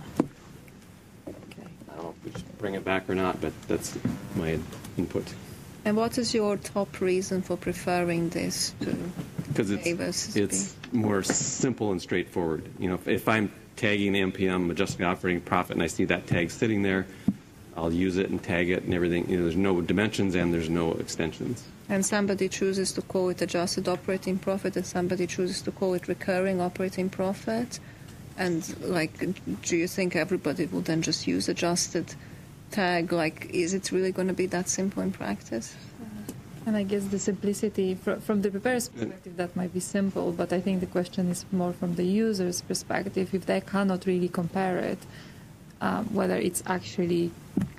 I don't know if we should bring it back or not, but that's my input. And what is your top reason for preferring this to Because A versus it's, it's more simple and straightforward. You know, if, if I'm tagging M P M, adjusted operating profit, and I see that tag sitting there, I'll use it and tag it and everything. You know, there's no dimensions and there's no extensions. And somebody chooses to call it adjusted operating profit, and somebody chooses to call it recurring operating profit. And, like, do you think everybody will then just use adjusted tag? Like, is it really going to be that simple in practice? And I guess the simplicity, fr- from the preparer's perspective, that might be simple, but I think the question is more from the user's perspective. If they cannot really compare it, um, whether it's actually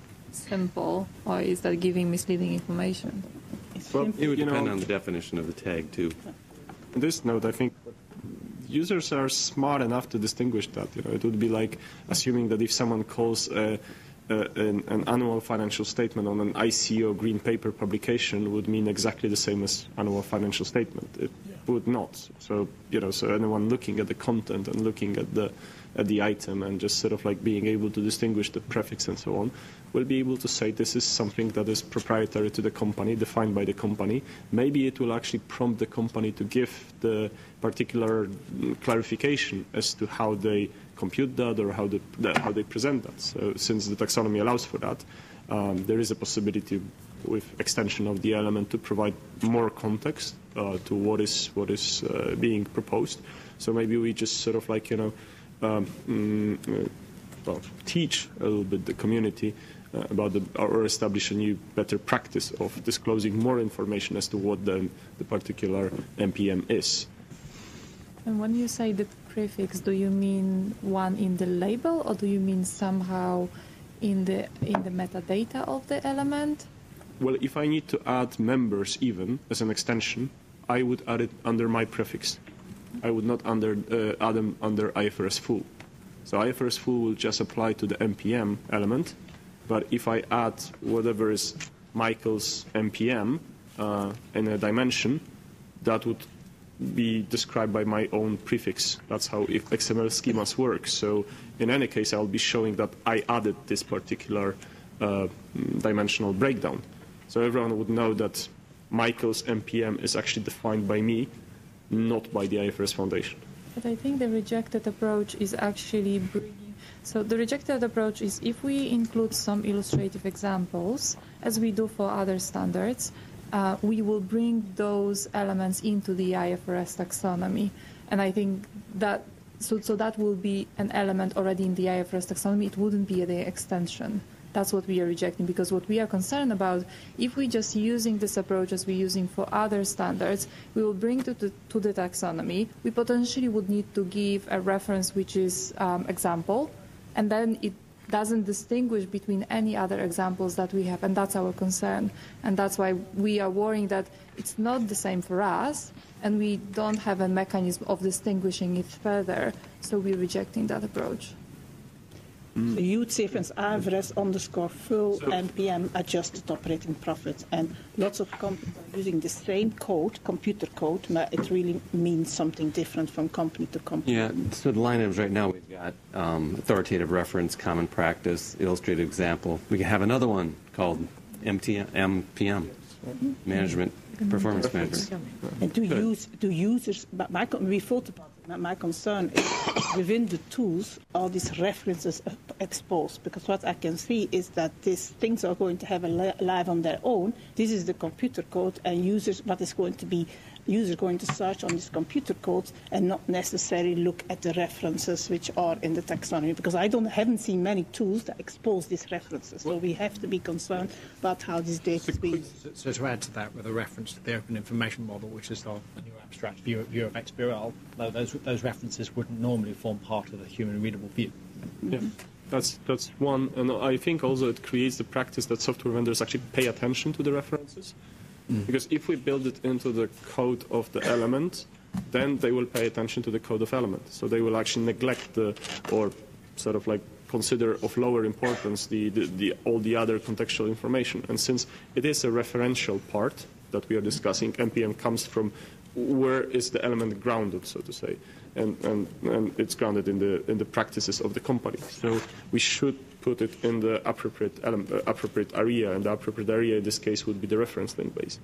simple or is that giving misleading information? Well, it would you depend know, on the definition of the tag, too. On this note, I think users are smart enough to distinguish that. You know, it would be like assuming that if someone calls a Uh, an, an annual financial statement on an I C O green paper publication would mean exactly the same as annual financial statement. It yeah. would not. So, you know, so anyone looking at the content and looking at the at the item and just sort of like being able to distinguish the prefix and so on will be able to say this is something that is proprietary to the company, defined by the company. Maybe it will actually prompt the company to give the particular clarification as to how they compute that or how they, how they present that. So since the taxonomy allows for that, um, there is a possibility with extension of the element to provide more context uh, to what is what is uh, being proposed. So maybe we just sort of like, you know, um, mm, uh, well, teach a little bit the community uh, about the, or establish a new better practice of disclosing more information as to what the, the particular M P M is. And when you say the prefix, do you mean one in the label, or do you mean somehow in the in the metadata of the element? Well, if I need to add members even as an extension, I would add it under my prefix. I would not under, uh, add them under I F R S full. So I F R S full will just apply to the M P M element, but if I add whatever is Michael's M P M uh, in a dimension, that would be described by my own prefix. That's how X M L schemas work. So in any case, I'll be showing that I added this particular uh, dimensional breakdown. So everyone would know that Michael's M P M is actually defined by me, not by the I F R S Foundation. But I think the rejected approach is actually bringing... So the rejected approach is if we include some illustrative examples, as we do for other standards, Uh, we will bring those elements into the I F R S taxonomy. And I think that, so, so that will be an element already in the I F R S taxonomy. It wouldn't be the extension. That's what we are rejecting, because what we are concerned about, if we just using this approach as we're using for other standards, we will bring to the, to the taxonomy. We potentially would need to give a reference which is um, example, and then it doesn't distinguish between any other examples that we have, and that's our concern. And that's why we are worrying that it's not the same for us, and we don't have a mechanism of distinguishing it further, so we're rejecting that approach. Mm. So you would say, for instance, I F R S underscore full So- M P M adjusted operating profit. And lots of companies are using the same code, computer code, but it really means something different from company to company. Yeah, so the line items right now, we've got um, authoritative reference, common practice, illustrative example. We can have another one called M T M, M P M, management, performance management. And do, use, do users, but my, we thought about it, my, my concern is within the tools, all these references are exposed, because what I can see is that these things are going to have a li- live on their own. This is the computer code, and users, what is going to be, users going to search on these computer codes and not necessarily look at the references which are in the taxonomy, because I don't haven't seen many tools that expose these references. So we have to be concerned about how this data is being used. So, so to add to that, with a reference to the open information model, which is our new abstract view, view of X B R L, those, those references wouldn't normally form part of the human readable view. Yeah, that's that's one, and I think also it creates the practice that software vendors actually pay attention to the references, mm. because if we build it into the code of the element, then they will pay attention to the code of element. So they will actually neglect the, or sort of like consider of lower importance the, the, the all the other contextual information. And since it is a referential part that we are discussing, M P M comes from where is the element grounded, so to say. And, and, and it's grounded in the in the practices of the company. So we should put it in the appropriate element, uh, appropriate area, and the appropriate area in this case would be the reference link base.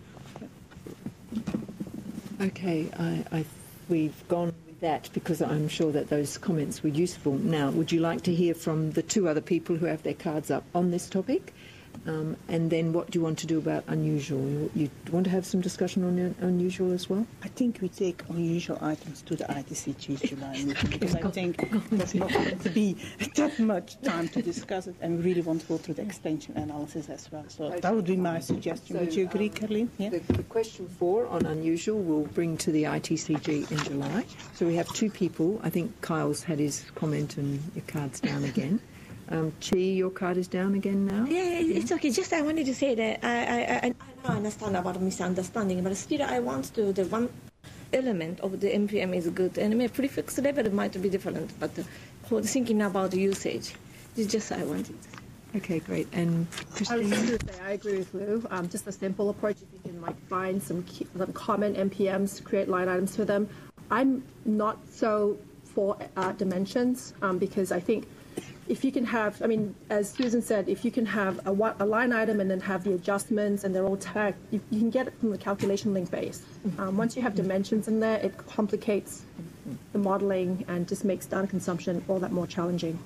Okay, I, I, we've gone with that because I'm sure that those comments were useful. Now, would you like to hear from the two other people who have their cards up on this topic? Um, and then what do you want to do about unusual? You, you want to have some discussion on un- unusual as well? I think we take unusual items to the I T C G July meeting, because I think there's not going to be that much time to discuss it, and we really want to go through the extension analysis as well. So that would be my suggestion. So, would you agree, um, Caroline? Yeah? The, the question four on unusual we'll bring to the I T C G in July. So we have two people. I think Kyle's had his comment and your card's down again. Um, Chi, your card is down again now? Yeah, it's okay. Just I wanted to say that I, I, I, I now understand about misunderstanding, but still I want to, the one element of the M P M is good, and the prefix level might be different, but for thinking about usage, it's just I wanted. Okay, great. And I was going to say, I agree with Lou. Um, just a simple approach, if you can like find some, key, some common M P Ms, create line items for them. I'm not so for uh, dimensions um, because I think if you can have, I mean, as Susan said, if you can have a, a line item and then have the adjustments and they're all tagged, you, you can get it from the calculation link base. Um, once you have dimensions in there, it complicates the modeling and just makes data consumption all that more challenging.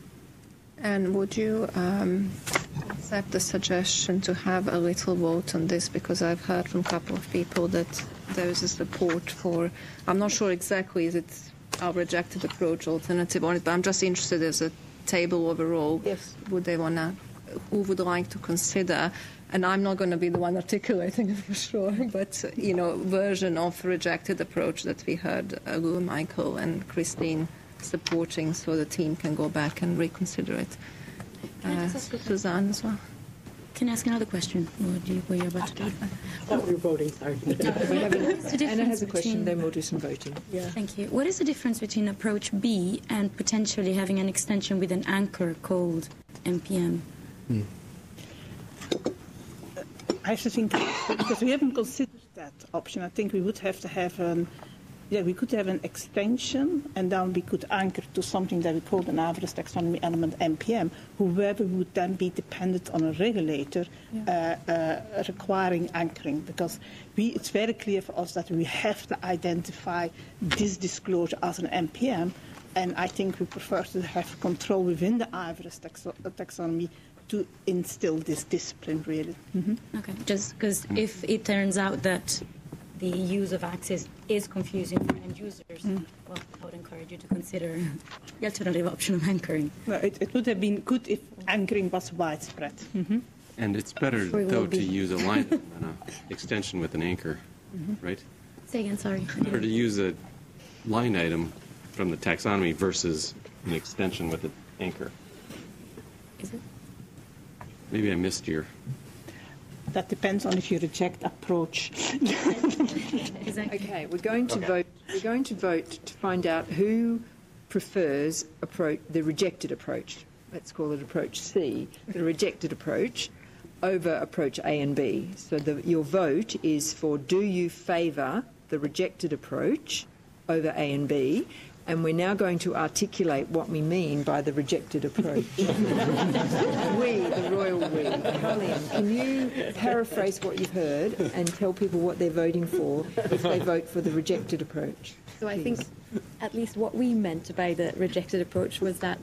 And would you um, accept the suggestion to have a little vote on this? Because I've heard from a couple of people that there is a support for, I'm not sure exactly, is it our rejected approach alternative on it, but I'm just interested as a table overall. Yes. Would they want to, who would like to consider, and I'm not going to be the one articulating it for sure, but, you know, version of the rejected approach that we heard uh, Lou, Michael and Christine supporting, so the team can go back and reconsider it. Uh, Suzanne as well. Can I ask another question? Or do you, were you about to do it? I thought we were voting, sorry. Anna has a question, then we'll do some voting. Yeah. Thank you. What is the difference between approach B and potentially having an extension with an anchor called M P M? Hmm. I have to think, because we haven't considered that option. I think we would have to have an Yeah, we could have an extension, and then we could anchor to something that we call an average taxonomy element M P M, whoever would then be dependent on a regulator yeah. uh, uh, requiring anchoring, because we, it's very clear for us that we have to identify this disclosure as an M P M, and I think we prefer to have control within the average taxo- taxonomy to instill this discipline, really. Mm-hmm. Okay, just because if it turns out that the use of access is confusing for end users, mm. well, I would encourage you to consider the alternative option of anchoring. Well, it, it would have been good if anchoring was widespread. Mm-hmm. And it's better, Sure though, will to be. use a line than an extension with an anchor, Mm-hmm. right? Say again, sorry. Better to use a line item from the taxonomy versus an extension with an anchor. Is it? Maybe I missed your... That depends on if you reject approach. Exactly. Okay, we're going to vote. We're going to vote to find out who prefers approach the rejected approach. let's call it approach C, the rejected approach, over approach A and B. So the, your vote is for do you favour the rejected approach over A and B, and we're now going to articulate what we mean by the rejected approach. We, the royal we. Carleen, can you paraphrase what you've heard and tell people what they're voting for if they vote for the rejected approach? So I Please. think at least what we meant by the rejected approach was that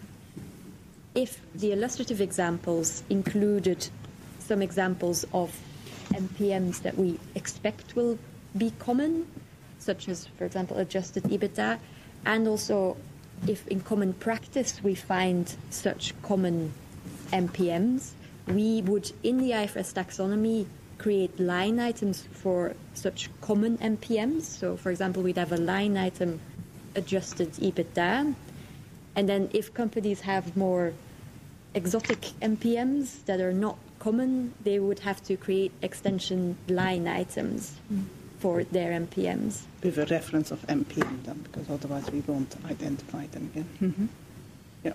if the illustrative examples included some examples of M P Ms that we expect will be common, such as, for example, adjusted EBITDA, and also if in common practice we find such common M P Ms, we would, in the I F R S taxonomy, create line items for such common M P Ms. So, for example, we'd have a line item adjusted EBITDA, and then if companies have more exotic M P Ms that are not common, they would have to create extension line items for their M P Ms. With a reference of M P M then, because otherwise we won't identify them again. Mm-hmm. Yeah.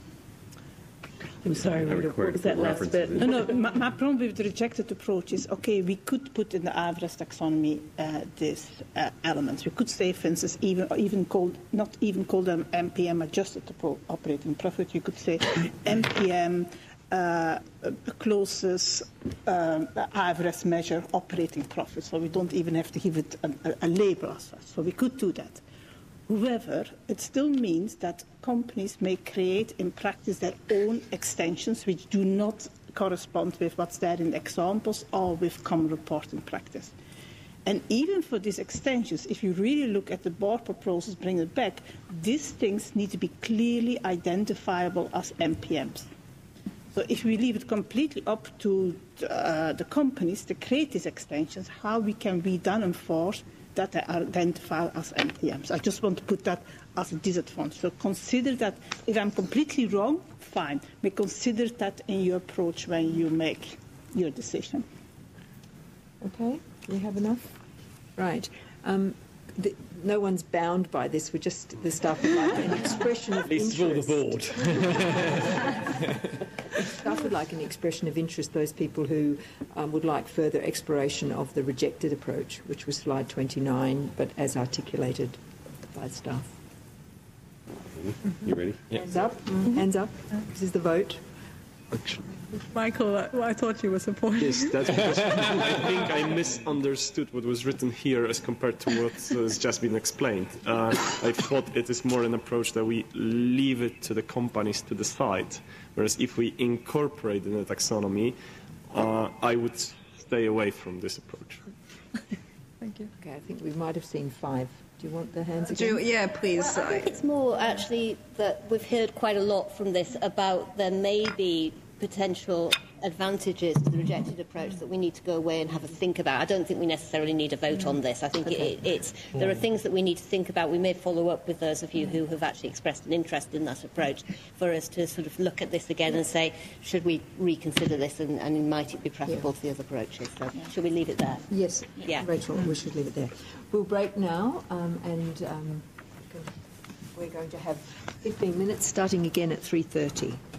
I'm sorry, Rita, what was that last bit? No, no, my, my problem with the rejected approach is, okay, we could put in the I F R S taxonomy uh, these uh, elements. We could say, for instance, even, even called, not even call them M P M adjusted operating profit. You could say M P M uh, closest um, I F R S measure operating profit. So we don't even have to give it a, a, a label as such. So we could do that. However, it still means that companies may create in practice their own extensions which do not correspond with what's there in the examples or with common reporting practice. And even for these extensions, if you really look at the board proposals, bring it back, these things need to be clearly identifiable as M P Ms. So if we leave it completely up to uh, the companies to create these extensions, how we can we then enforce that they are identified as M P Ms. I just want to put that as a disadvantage. So consider that, if I'm completely wrong, fine. But consider that in your approach when you make your decision. Okay, we have enough? Right. Um, the, no one's bound by this. We're just, the staff would like an expression of At least interest. for the board. Staff would like an expression of interest, those people who um, would like further exploration of the rejected approach, which was slide twenty-nine, but as articulated by staff. You ready? Hands up. Mm-hmm. Hands up. This is the vote. Michael, I, I thought you were supporting. Yes, that's because I think I misunderstood what was written here as compared to what has just been explained. Uh, I thought it is more an approach that we leave it to the companies to decide, whereas if we incorporate in the taxonomy, uh, I would stay away from this approach. Thank you. Okay, I think we might have seen five. Do you want the hands Do, again? yeah, please. Well, I think it's more actually that we've heard quite a lot from this about there may be potential advantages to the rejected approach that we need to go away and have a think about. I don't think we necessarily need a vote on this. I think Okay. it, it's there are things that we need to think about. We may follow up with those of you who have actually expressed an interest in that approach for us to sort of look at this again and say, should we reconsider this and, and might it be preferable to the other approaches? So should we leave it there? Yes, Yeah. Rachel, we should leave it there. We'll break now, um, and um, we're going to have fifteen minutes, starting again at three thirty.